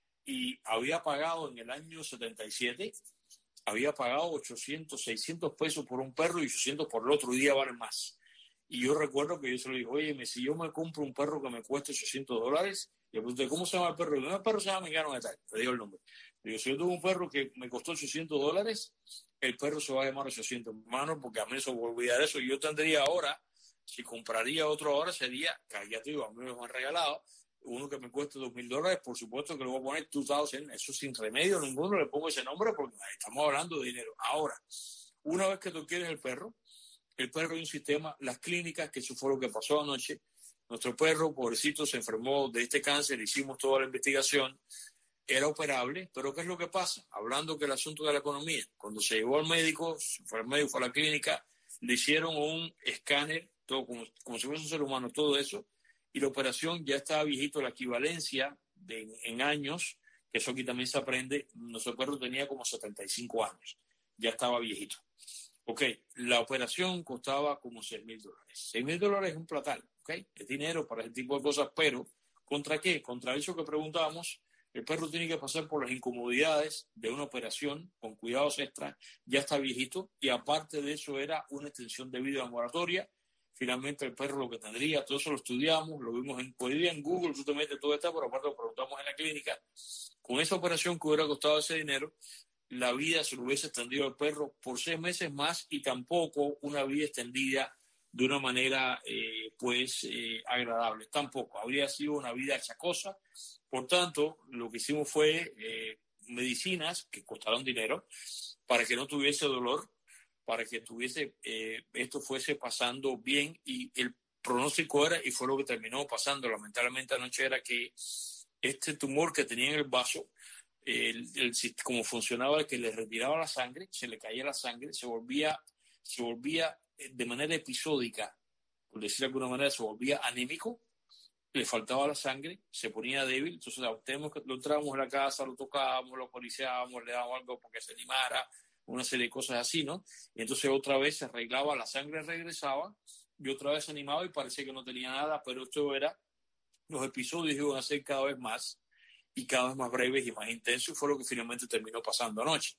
Y había pagado en el año setenta y siete, había pagado ochocientos, seiscientos pesos por un perro y ochocientos por el otro, y día valen más. Y yo recuerdo que yo se lo dije, oye, si yo me compro un perro que me cueste ochocientos dólares, y le pregunté, ¿cómo se llama el perro? Y el perro se llama Mengano de tal, le digo el nombre. Le digo, si yo tengo un perro que me costó ochocientos dólares, el perro se va a llamar ochocientos, hermano, porque a mí eso me voy a olvidar eso. Y yo tendría ahora, si compraría otro ahora, sería, que ya te digo, a mí me han regalado, uno que me cueste dos mil dólares, por supuesto que le voy a poner dos mil, eso sin remedio ninguno, le pongo ese nombre porque estamos hablando de dinero. Ahora, una vez que tú quieres el perro, el perro hay un sistema, las clínicas, que eso fue lo que pasó anoche. Nuestro perro, pobrecito, se enfermó de este cáncer, hicimos toda la investigación, era operable, pero ¿qué es lo que pasa? Hablando que el asunto de la economía, cuando se llevó al médico, fue al médico, fue a la clínica, le hicieron un escáner, todo como, como si fuese un ser humano, todo eso, y la operación ya estaba viejito, la equivalencia de, en, en años, que eso aquí también se aprende, nuestro perro tenía como setenta y cinco años, ya estaba viejito. Ok, la operación costaba como seis mil dólares. seis mil dólares es un platal, ok, es dinero para ese tipo de cosas, pero ¿contra qué? Contra eso que preguntábamos, el perro tiene que pasar por las incomodidades de una operación con cuidados extras, ya está viejito, y aparte de eso era una extensión de vida ambulatoria. Finalmente el perro lo que tendría, todo eso lo estudiamos, lo vimos en, hoy día en Google, tú te metes todo esto, pero aparte lo preguntamos en la clínica. Con esa operación que hubiera costado ese dinero, la vida se lo hubiese extendido al perro por seis meses más, y tampoco una vida extendida de una manera eh, pues eh, agradable, tampoco, habría sido una vida achacosa. Por tanto, lo que hicimos fue eh, medicinas que costaron dinero para que no tuviese dolor, para que tuviese eh, esto fuese pasando bien, y el pronóstico era, y fue lo que terminó pasando lamentablemente anoche, era que este tumor que tenía en el vaso, el, el, como funcionaba, el que le retiraba la sangre, se le caía la sangre, se volvía, se volvía de manera episódica, por decirlo de alguna manera, se volvía anémico, le faltaba la sangre, se ponía débil. Entonces tenemos que, lo entrábamos en la casa, lo tocábamos, lo policiábamos, le dábamos algo porque se animara, una serie de cosas así, ¿no? Y entonces otra vez se arreglaba, la sangre regresaba, y otra vez se animaba y parecía que no tenía nada, pero esto era, los episodios iban a ser cada vez más, y cada vez más breves y más intensos, y fue lo que finalmente terminó pasando anoche.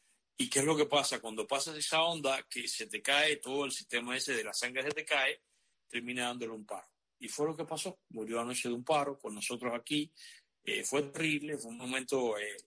¿Y qué es lo que pasa? Cuando pasas esa onda, que se te cae todo el sistema ese de la sangre, se te cae, termina dándole un paro. Y fue lo que pasó. Murió anoche de un paro con nosotros aquí. Eh, fue terrible, fue un momento eh,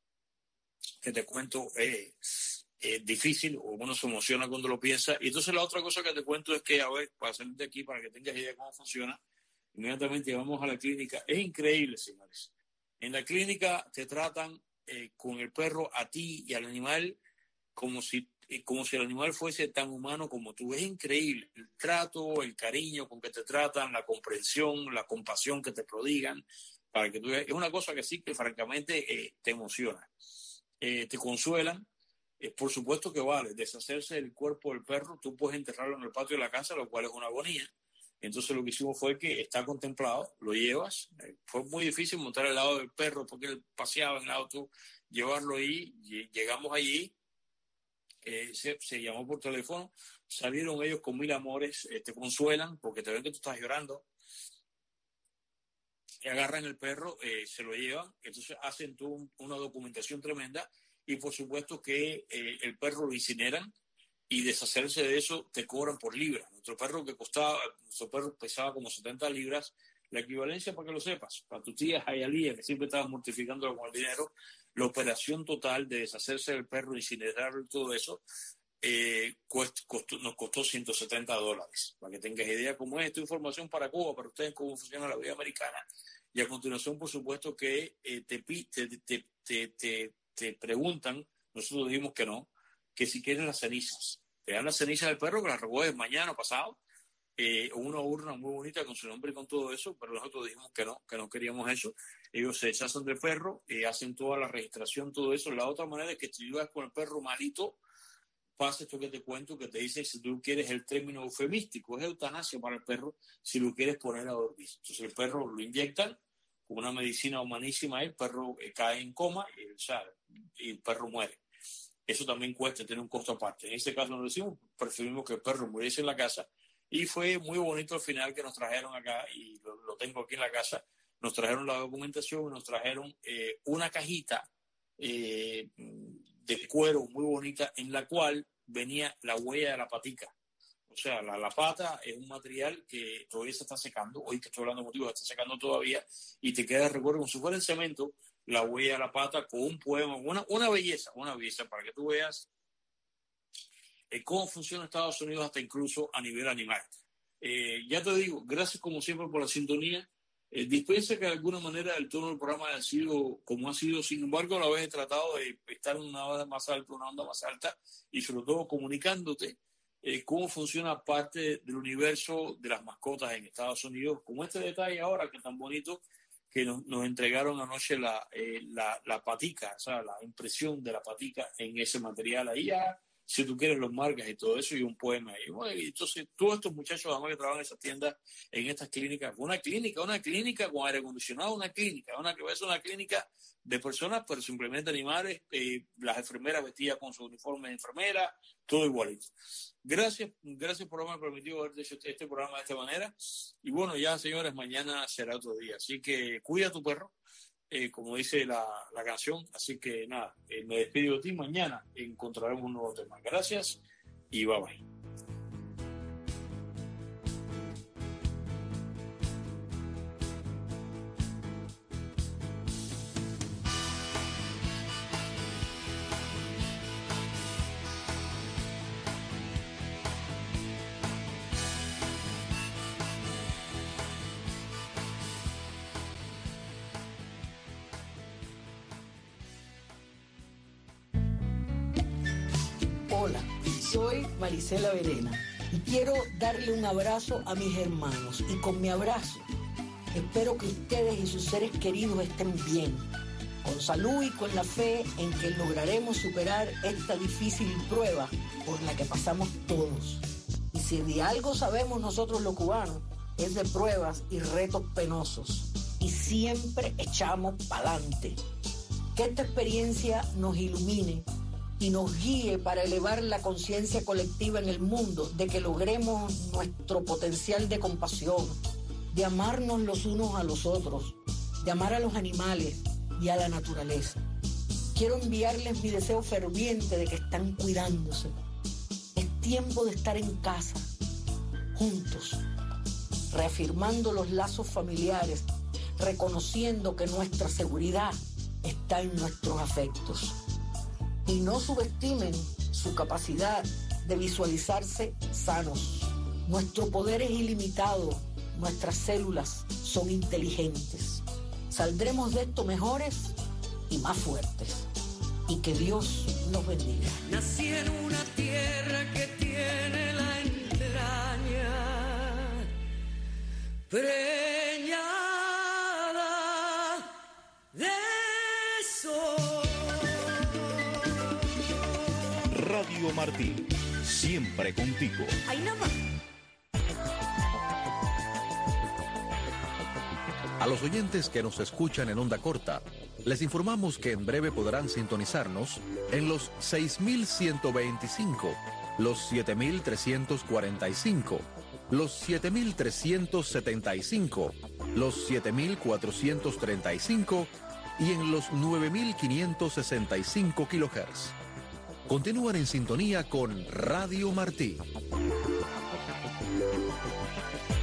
que te cuento eh, eh, difícil, o uno se emociona cuando lo piensa. Y entonces la otra cosa que te cuento es que, a ver, para salir de aquí, para que tengas idea de cómo funciona, inmediatamente vamos a la clínica. Es increíble, señores. En la clínica te tratan eh, con el perro, a ti y al animal, como si, eh, como si el animal fuese tan humano como tú. Es increíble el trato, el cariño con que te tratan, la comprensión, la compasión que te prodigan, para que tú, es una cosa que sí que francamente eh, te emociona. Eh, te consuelan. Eh, por supuesto que vale, deshacerse del cuerpo del perro, tú puedes enterrarlo en el patio de la casa, lo cual es una agonía. Entonces lo que hicimos fue que está contemplado, lo llevas, eh, fue muy difícil montar al lado del perro porque él paseaba en el auto, llevarlo ahí, llegamos allí, eh, se, se llamó por teléfono, salieron ellos con mil amores, eh, te consuelan porque te ven que tú estás llorando, y agarran el perro, eh, se lo llevan, entonces hacen tú una documentación tremenda, y por supuesto que eh, el perro lo incineran, y deshacerse de eso te cobran por libra. Nuestro perro que costaba, nuestro perro pesaba como setenta libras, la equivalencia, para que lo sepas, para tu tía Jayalía, que siempre estaba mortificándolo con el dinero, la operación total de deshacerse del perro, incinerarlo y todo eso, eh, cost, costó, nos costó ciento setenta dólares. Para que tengas idea cómo es esta información para Cuba, para ustedes cómo funciona la vida americana. Y a continuación, por supuesto, que eh, te, te, te, te, te, te preguntan, nosotros dijimos que no, que si quieren las cenizas. Te dan las cenizas del perro, que las recoges mañana o pasado, eh, una urna muy bonita con su nombre y con todo eso, pero nosotros dijimos que no, que no queríamos eso. Ellos se deshacen del perro, eh, hacen toda la registración, todo eso. La otra manera es que si tú vas con el perro malito, pasa esto que te cuento, que te dice, si tú quieres el término eufemístico, es eutanasia para el perro, si lo quieres poner a dormir. Entonces el perro lo inyectan con una medicina humanísima, el perro eh, cae en coma y, o sea, y el perro muere. Eso también cuesta, tiene un costo aparte. En este caso nos decimos, preferimos que el perro muriese en la casa, y fue muy bonito al final que nos trajeron acá, y lo, lo tengo aquí en la casa, nos trajeron la documentación, nos trajeron eh, una cajita eh, de cuero muy bonita en la cual venía la huella de la patica. O sea, la, la pata es un material que todavía se está secando, hoy que estoy hablando contigo, se está secando todavía, y te queda, recuerdo, como si fuera en cemento, la huella de la pata con un poema, una, una belleza, una belleza para que tú veas eh, cómo funciona Estados Unidos hasta incluso a nivel animal. Eh, ya te digo, gracias como siempre por la sintonía. Eh, dispensa que de alguna manera el tono del programa ha sido como ha sido, sin embargo a la vez he tratado de estar en una onda más alta, una onda más alta, y sobre todo comunicándote eh, cómo funciona parte del universo de las mascotas en Estados Unidos, como este detalle ahora que es tan bonito, que nos, nos entregaron anoche la, eh, la, la patica, o sea, la impresión de la patica en ese material. Ahí ya, si tú quieres, los marcas y todo eso, y un poema. Y bueno, y entonces, todos estos muchachos, además que trabajan en esas tiendas, en estas clínicas, una clínica, una clínica con aire acondicionado, una clínica, una que es una clínica de personas, pero simplemente animales, eh, las enfermeras vestidas con su uniforme de enfermera, todo igualito. Gracias, gracias por haberme permitido haber hecho este, este programa de esta manera. Y bueno, ya, señores, mañana será otro día. Así que cuida a tu perro, eh, como dice la, la canción. Así que nada, eh, me despido de ti. Mañana encontraremos un nuevo tema. Gracias y bye bye. Hola, soy Marisela Verena y quiero darle un abrazo a mis hermanos, y con mi abrazo espero que ustedes y sus seres queridos estén bien, con salud y con la fe en que lograremos superar esta difícil prueba por la que pasamos todos. Y si de algo sabemos nosotros los cubanos, es de pruebas y retos penosos, y siempre echamos pa'lante. Que esta experiencia nos ilumine y nos guíe para elevar la conciencia colectiva en el mundo, de que logremos nuestro potencial de compasión, de amarnos los unos a los otros, de amar a los animales y a la naturaleza. Quiero enviarles mi deseo ferviente de que están cuidándose. Es tiempo de estar en casa, juntos, reafirmando los lazos familiares, reconociendo que nuestra seguridad está en nuestros afectos. Y no subestimen su capacidad de visualizarse sanos. Nuestro poder es ilimitado, nuestras células son inteligentes. Saldremos de esto mejores y más fuertes. Y que Dios nos bendiga. Nací en una tierra que tiene la entraña preñada de sol. Radio Martí, siempre contigo. Ahí nada más. A los oyentes que nos escuchan en onda corta, les informamos que en breve podrán sintonizarnos en los seis mil ciento veinticinco, los siete mil trescientos cuarenta y cinco, los siete mil trescientos setenta y cinco, los siete mil cuatrocientos treinta y cinco y en los nueve mil quinientos sesenta y cinco kilohertz. Continúan en sintonía con Radio Martí.